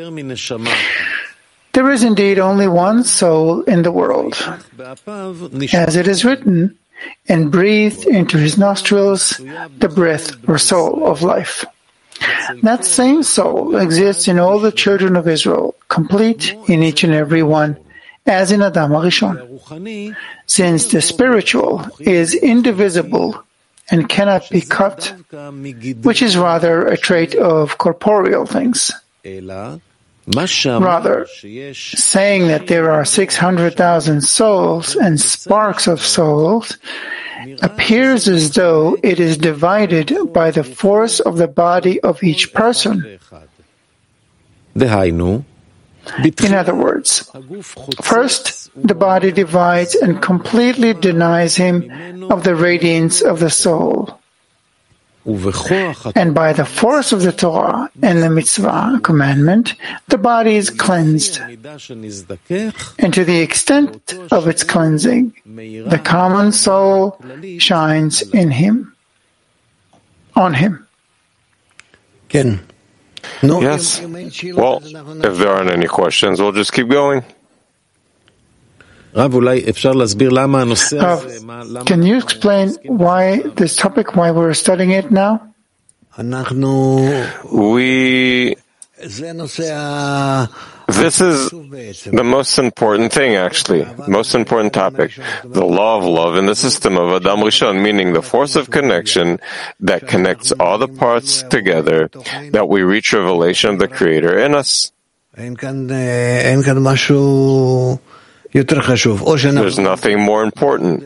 There is indeed only one soul in the world. As it is written, and breathed into his nostrils the breath or soul of life. That same soul exists in all the children of Israel, complete in each and every one, as in Adam HaRishon. Since the spiritual is indivisible and cannot be cut, which is rather a trait of corporeal things. Rather, saying that there are six hundred thousand souls and sparks of souls appears as though it is divided by the force of the body of each person. In other words, first, the body divides and completely denies him of the radiance of the soul. And by the force of the Torah and the mitzvah commandment, the body is cleansed. And to the extent of its cleansing, the common soul shines in him, on him. Yes. Well, if there aren't any questions, we'll just keep going. Rav, can you explain why this topic, why we're studying it now? We... This is the most important thing, actually, most important topic, the law of love in the system of Adam Rishon, meaning the force of connection that connects all the parts together, that we reach revelation of the Creator in us. There's nothing more important.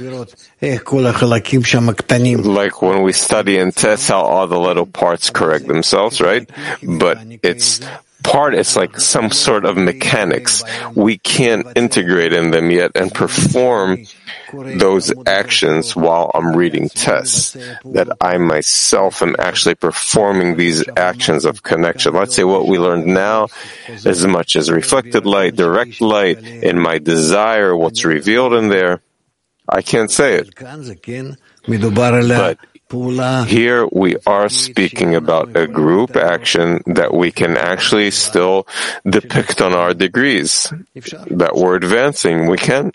Like when we study and test how all the little parts correct themselves, right? But it's part, it's like some sort of mechanics. We can't integrate in them yet and perform those actions while I'm reading tests, that I myself am actually performing these actions of connection. Let's say what we learned now, as much as reflected light, direct light, in my desire, what's revealed in there, I can't say it. But here we are speaking about a group action that we can actually still depict on our degrees, that we're advancing. We can.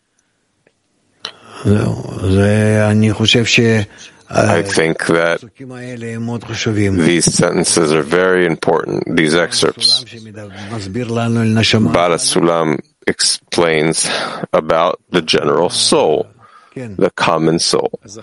I think that these sentences are very important, these excerpts. Baal HaSulam explains about the general soul, the common soul. So,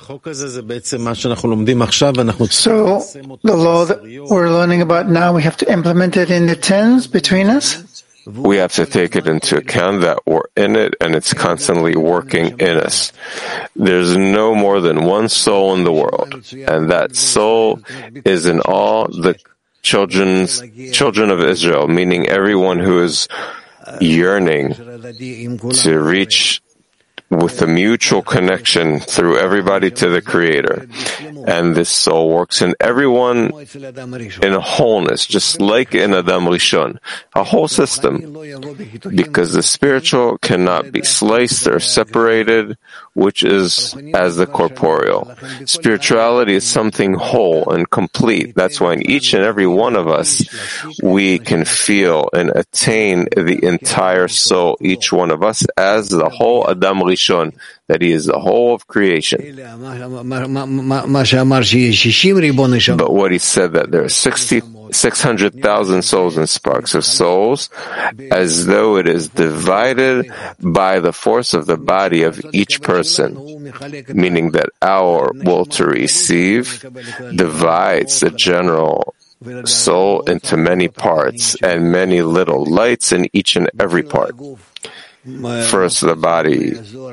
the law that we're learning about now, we have to implement it in the tens between us? We have to take it into account that we're in it and it's constantly working in us. There's no more than one soul in the world, and that soul is in all the children's, children of Israel, meaning everyone who is yearning to reach with a mutual connection through everybody to the Creator. And this soul works in everyone in a wholeness, just like in Adam Rishon, a whole system, because the spiritual cannot be sliced or separated, which is as the corporeal. Spirituality is something whole and complete. That's why in each and every one of us, we can feel and attain the entire soul, each one of us, as the whole Adam Rishon. Rishon, that he is the whole of creation. But what he said, that there are sixty, six hundred thousand souls and sparks of souls, as though it is divided by the force of the body of each person, meaning that our will to receive divides the general soul into many parts and many little lights in each and every part. First, the body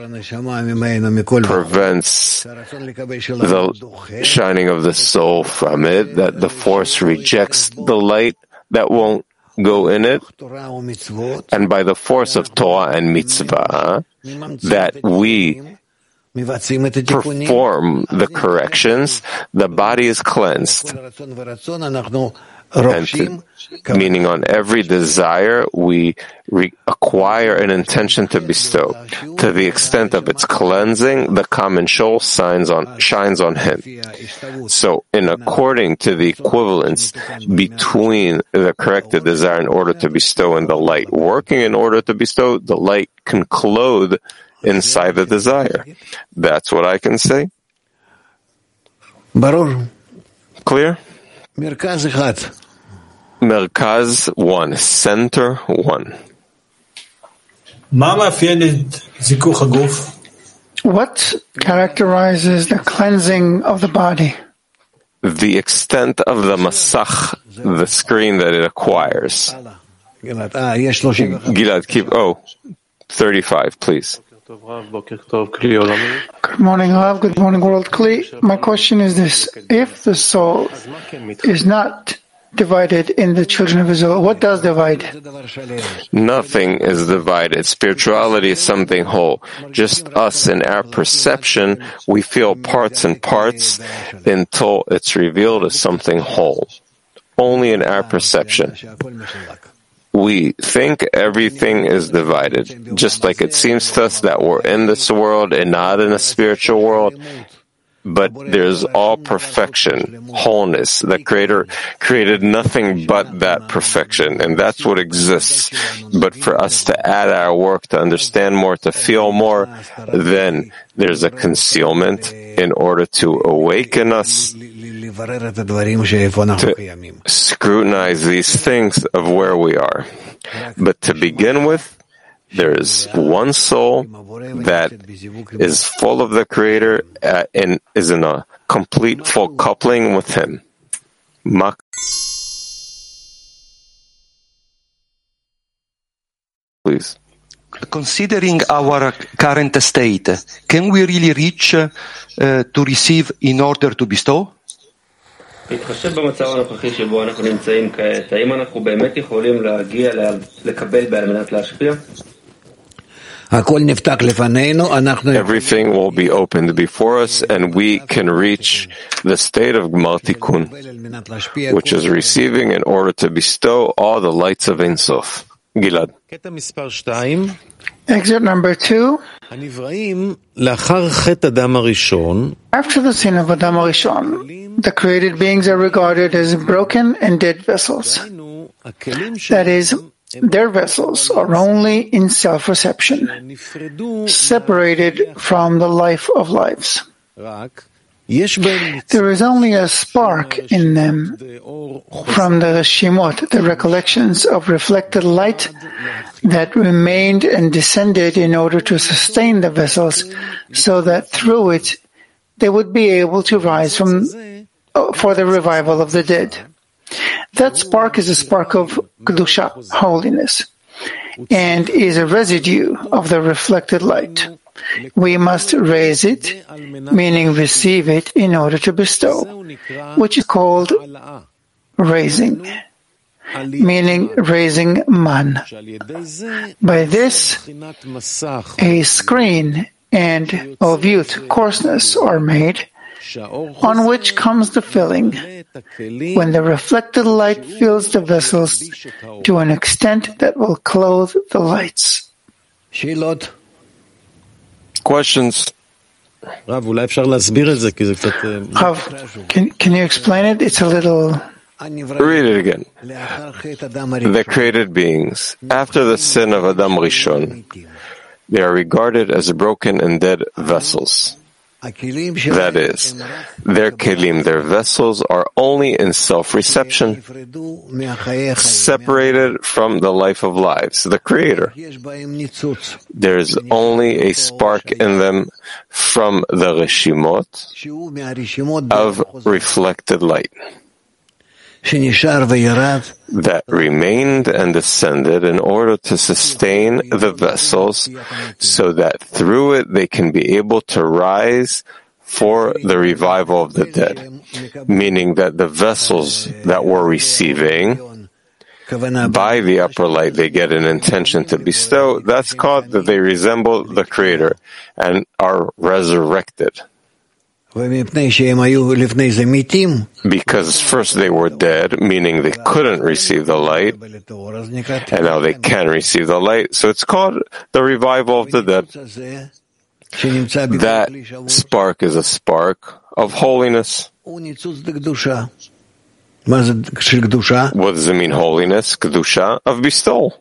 prevents the shining of the soul from it, that the force rejects the light that won't go in it, and by the force of Torah and Mitzvah, that we perform the corrections, the body is cleansed. And to, meaning on every desire, we re- acquire an intention to bestow. To the extent of its cleansing, the common soul shines on, shines on him. So, in according to the equivalence between the corrected desire in order to bestow and the light working in order to bestow, the light can clothe inside the desire. That's what I can say. Clear? Merkaz one, center one. What characterizes the cleansing of the body? The extent of the masach, the screen that it acquires. Gilad, keep, oh, thirty-five, please. Good morning, Rav. Good morning, World Kli. My question is this. If the soul is not divided in the children of Israel, what does divide? Nothing is divided. Spirituality is something whole. Just us in our perception, we feel parts and parts until it's revealed as something whole. Only in our perception. We think everything is divided, just like it seems to us that we're in this world and not in a spiritual world. But there's all perfection, wholeness. The Creator created nothing but that perfection, and that's what exists. But for us to add our work, to understand more, to feel more, then there's a concealment in order to awaken us to scrutinize these things of where we are. But to begin with, there is one soul that is full of the Creator uh, and is in a complete full coupling with Him. Mak- Please. Considering our current state, can we really reach uh, to receive in order to bestow? בהתחשב במצב הנוכחי שבו אנחנו נמצאים כעת, האם אנחנו באמת יכולים להגיע לקבל על מנת להשפיע? Everything will be opened before us, and we can reach the state of Gmar Tikkun, which is receiving in order to bestow all the lights of Ein Sof. Gilad. Excerpt number two. After the sin of Adam HaRishon, the created beings are regarded as broken and dead vessels. That is, their vessels are only in self-reception, separated from the life of lives. There is only a spark in them from the Reshimot, the recollections of reflected light that remained and descended in order to sustain the vessels, so that through it they would be able to rise from for the revival of the dead. That spark is a spark of Kedusha, holiness, and is a residue of the reflected light. We must raise it, meaning receive it, in order to bestow, which is called raising, meaning raising man. By this, a screen and of youth coarseness are made, on which comes the filling, when the reflected light fills the vessels to an extent that will clothe the lights. Questions? Rav, can, can you explain it? It's a little... Read it again. The created beings, after the sin of Adam Rishon, They are regarded as broken and dead vessels. That is, their kelim, their vessels, are only in self-reception, separated from the life of lives, the Creator. There is only a spark in them from the reshimot of reflected light that remained and descended in order to sustain the vessels so that through it they can be able to rise for the revival of the dead, meaning that the vessels that were receiving by the upper light, they get an intention to bestow. That's called that they resemble the Creator and are resurrected. Because first they were dead, meaning they couldn't receive the light, and now they can receive the light. So it's called the revival of the dead. That spark is a spark of holiness. What does it mean, holiness? Kedusha, of bestowal.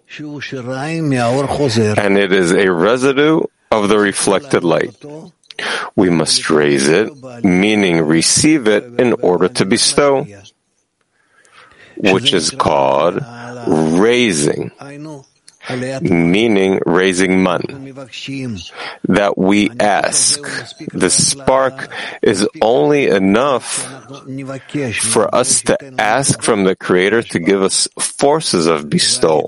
And it is a residue of the reflected light. We must raise it, meaning receive it in order to bestow, which is called raising, meaning raising man. That we ask. The spark is only enough for us to ask from the Creator to give us forces of bestowal.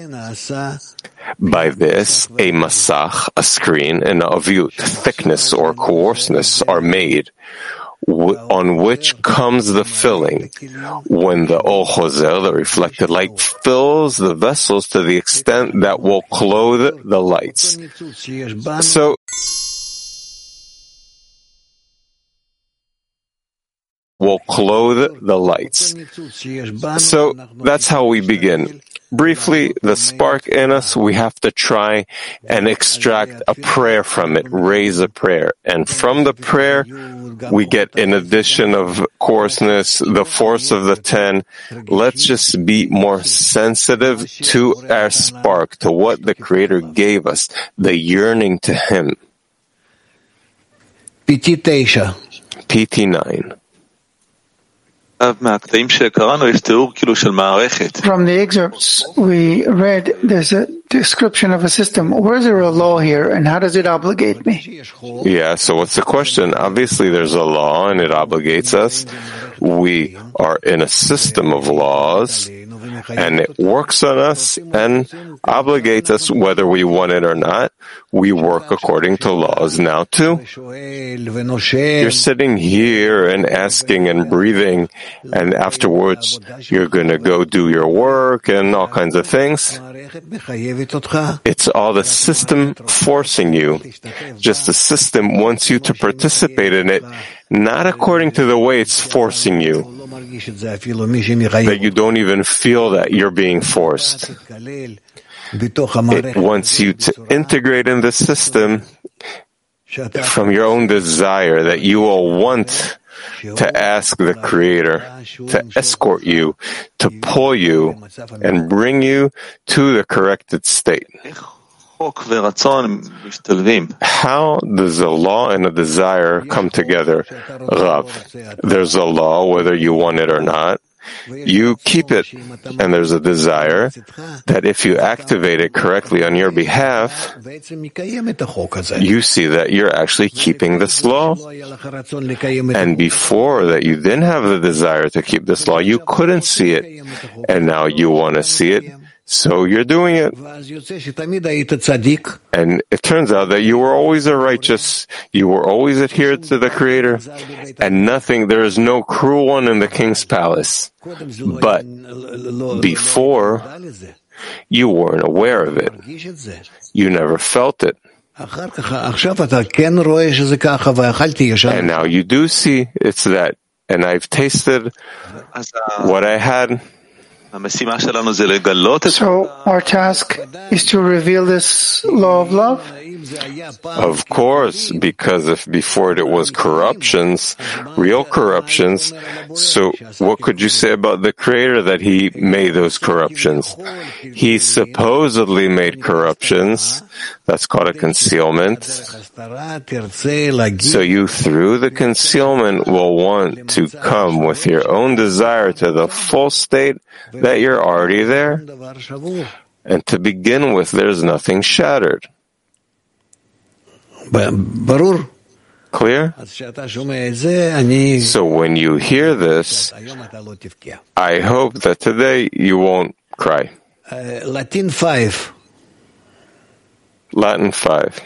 By this, a masach, a screen, and a aviut, thickness or coarseness, are made, w- on which comes the filling, when the Or Choser, the reflected light, fills the vessels to the extent that will clothe the lights. So, will clothe the lights. So, that's how we begin. Briefly, the spark in us, we have to try and extract a prayer from it, raise a prayer. And from the prayer, we get an addition of coarseness, the force of the ten. Let's just be more sensitive to our spark, to what the Creator gave us, the yearning to Him. P T nine. From the excerpts we read, there's a description of a system. Where is there a law here, and how does it obligate me? Yeah, so what's the question? Obviously there's a law, and it obligates us. We are in a system of laws, and it works on us and obligates us whether we want it or not. We work according to laws now too. You're sitting here and asking and breathing, and afterwards you're going to go do your work and all kinds of things. It's all the system forcing you. Just the system wants you to participate in it, not according to the way it's forcing you, that you don't even feel that you're being forced. It wants you to integrate in the system from your own desire, that you will want to ask the Creator to escort you, to pull you, and bring you to the corrected state. How does a law and a desire come together, Rav? There's a law, whether you want it or not. You keep it, and there's a desire that if you activate it correctly on your behalf, you see that you're actually keeping this law. And before that, you didn't have the desire to keep this law. You couldn't see it, and now you want to see it. So you're doing it. And it turns out that you were always a righteous, you were always adhered to the Creator, and nothing, there is no cruel one in the king's palace. But before, you weren't aware of it. You never felt it. And now you do see it's that. And I've tasted what I had. So our task is to reveal this law of love? Of course, because if before it was corruptions, real corruptions, so what could you say about the Creator that He made those corruptions? He supposedly made corruptions. That's called a concealment. So you, through the concealment, will want to come with your own desire to the full state that you're already there. And to begin with, there's nothing shattered. Clear? So when you hear this, I hope that today you won't cry. Latin five. Latin five.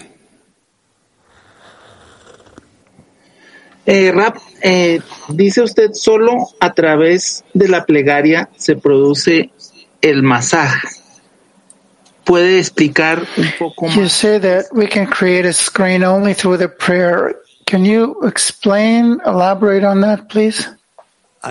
Eh, Rab, eh, dice usted solo a través de la plegaria se produce el masaje. ¿Puede explicar un poco más? You say that we can create a screen only through the prayer. Can you explain, elaborate on that, please? We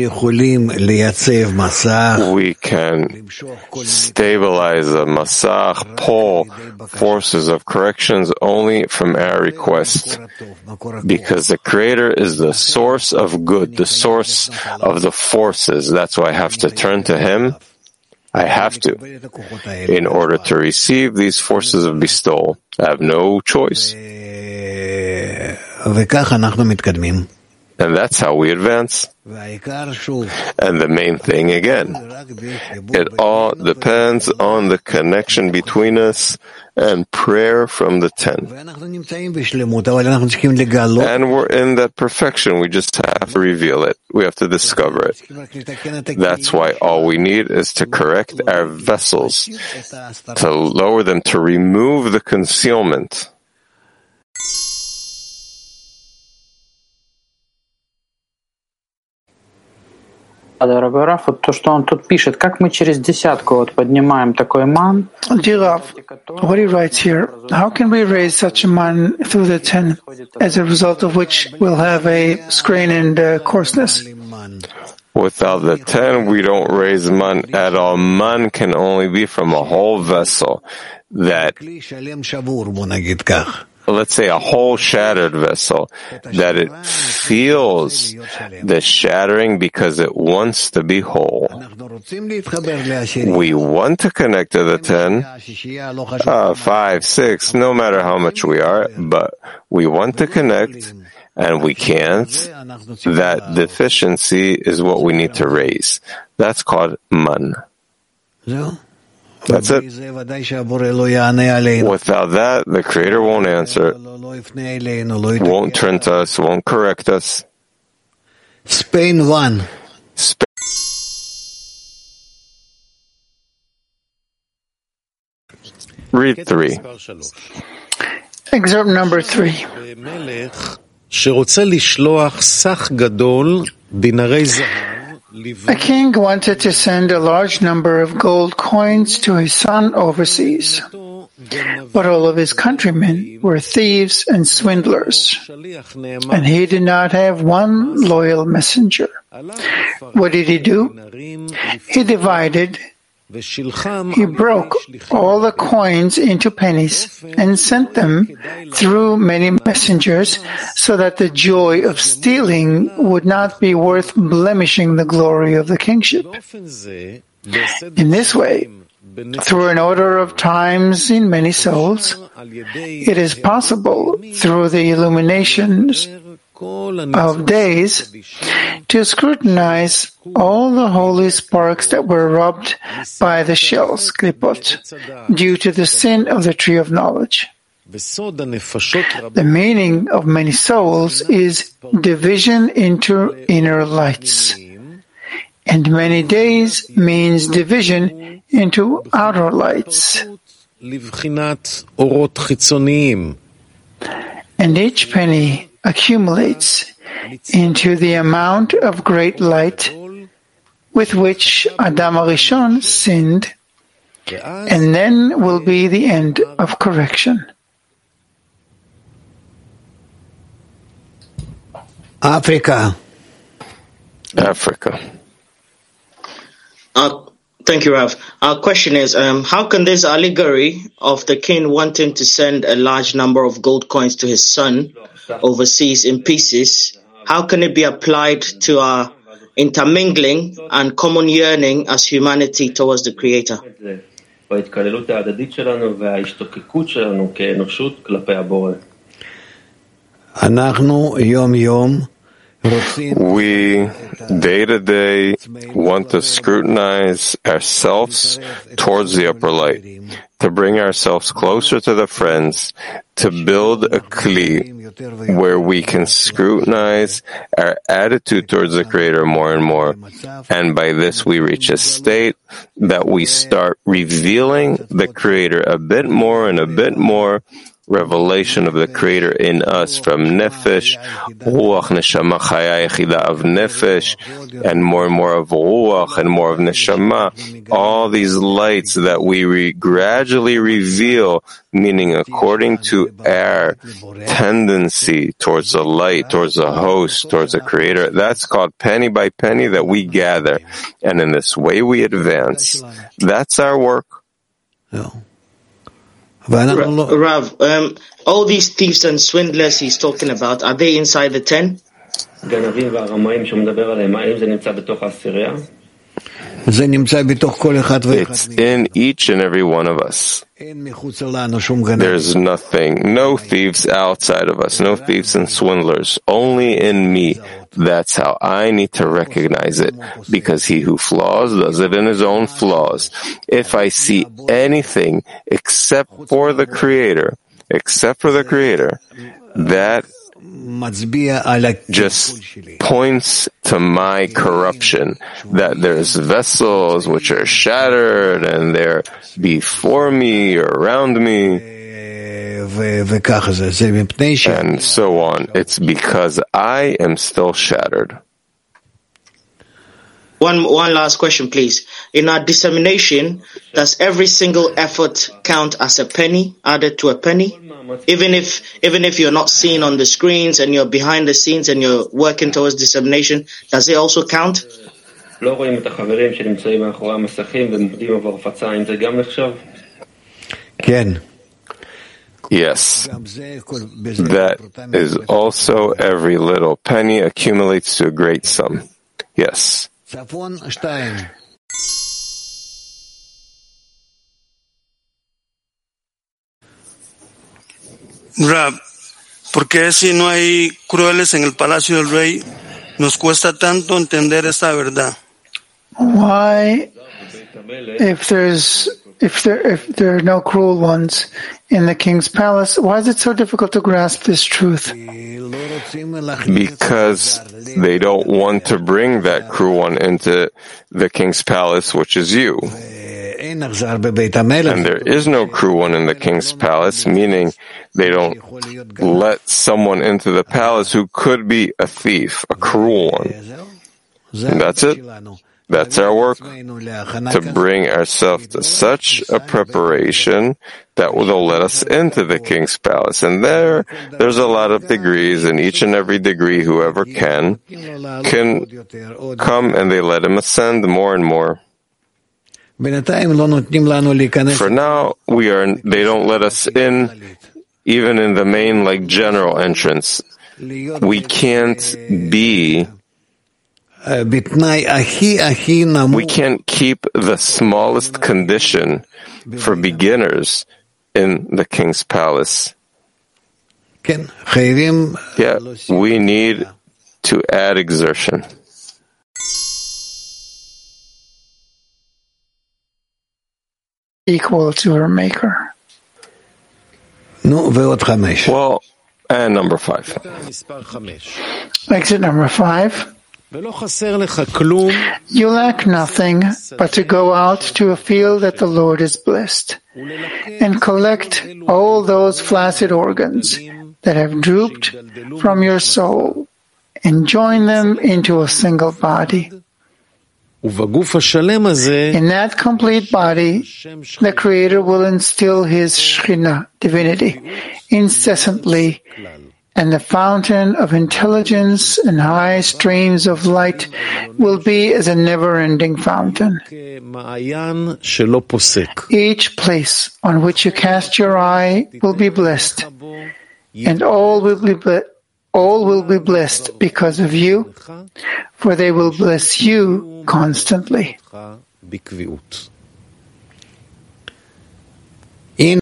can stabilize a masach, pull forces of corrections only from our request, because the Creator is the source of good, the source of the forces. That's why I have to turn to Him. I have to, in order to receive these forces of bestowal. I have no choice. And that's how we advance. And the main thing again, it all depends on the connection between us and prayer from the ten. And we're in that perfection. We just have to reveal it. We have to discover it. That's why all we need is to correct our vessels, to lower them, to remove the concealment. Дорогой Раф, вот то, что он тут пишет, как мы через десятку вот поднимаем такой ман? Dear Rav, what he writes here, how can we raise such a man through the ten, as a result of which we'll have a screen and uh, coarseness? Without the ten, we don't raise man at all. Man can only be from a whole vessel that, let's say a whole shattered vessel, that it feels the shattering because it wants to be whole. We want to connect to the ten, uh, five, six, no matter how much we are, but we want to connect and we can't. That deficiency is what we need to raise. That's called man. That's it. Without that, the Creator won't answer, won't turn to us, won't correct us. Spain one. Spain. Read three. Excerpt number three. A king wanted to send a large number of gold coins to his son overseas, but all of his countrymen were thieves and swindlers, and he did not have one loyal messenger. What did he do? He divided He broke all the coins into pennies and sent them through many messengers so that the joy of stealing would not be worth blemishing the glory of the kingship. In this way, through an order of times in many souls, it is possible through the illuminations of days to scrutinize all the holy sparks that were rubbed by the shells, klipot, due to the sin of the tree of knowledge. The meaning of many souls is division into inner lights, and many days means division into outer lights. And each penny accumulates into the amount of great light with which Adam HaRishon sinned, and then will be the end of correction. Africa. Africa. Uh, thank you, Rav. Our question is, um, how can this allegory of the king wanting to send a large number of gold coins to his son overseas in pieces, how can it be applied to our intermingling and common yearning as humanity towards the Creator? בהתקללות ההדדית שלנו וההשתוקקות שלנו כאנושות כלפי הבורא. אנחנו יום יום We, day to day, want to scrutinize ourselves towards the upper light, to bring ourselves closer to the friends, to build a kli where we can scrutinize our attitude towards the Creator more and more. And by this we reach a state that we start revealing the Creator a bit more and a bit more, revelation of the Creator in us from Nefesh, Ruach, Neshama, Chaya, Yechida of Nefesh, and more and more of Ruach and more of Neshama. All these lights that we re- gradually reveal, meaning according to our tendency towards the light, towards the host, towards the Creator. That's called penny by penny that we gather. And in this way we advance. That's our work. No. Rav, um, all these thieves and swindlers he's talking about, are they inside the ten? It's in each and every one of us. There's nothing, no thieves outside of us, no thieves and swindlers, only in me. That's how I need to recognize it, because he who flaws does it in his own flaws. If I see anything except for the Creator, except for the Creator, that just points to my corruption, that there's vessels which are shattered and they're before me or around me, and so on. It's because I am still shattered. One one last question, please. In our dissemination, does every single effort count as a penny added to a penny? Even if even if you're not seen on the screens and you're behind the scenes and you're working towards dissemination, does it also count? Ken. Yes, that is also every little penny accumulates to a great sum. Yes. Rab, ¿por qué si no hay crueles en el palacio del rey nos cuesta tanto entender esta verdad? Why, if there's if there if there are no cruel ones in the king's palace, why is it so difficult to grasp this truth? Because they don't want to bring that cruel one into the king's palace, which is you. And there is no cruel one in the king's palace, meaning they don't let someone into the palace who could be a thief, a cruel one. And that's it. That's our work, to bring ourselves to such a preparation that will let us into the king's palace. And there, there's a lot of degrees, and each and every degree, whoever can, can come and they let him ascend more and more. For now, we are, they don't let us in, even in the main, like, general entrance. We can't be We can't keep the smallest condition for beginners in the king's palace. Yeah, we need to add exertion. Equal to her maker. Well, and number five. Exit number five. You lack nothing but to go out to a field that the Lord is blessed, and collect all those flaccid organs that have drooped from your soul, and join them into a single body. In that complete body, the Creator will instill His Shekhinah, divinity, incessantly, and the fountain of intelligence and high streams of light will be as a never-ending fountain. Each place on which you cast your eye will be blessed, and all will be ble- all will be blessed because of you, for they will bless you constantly.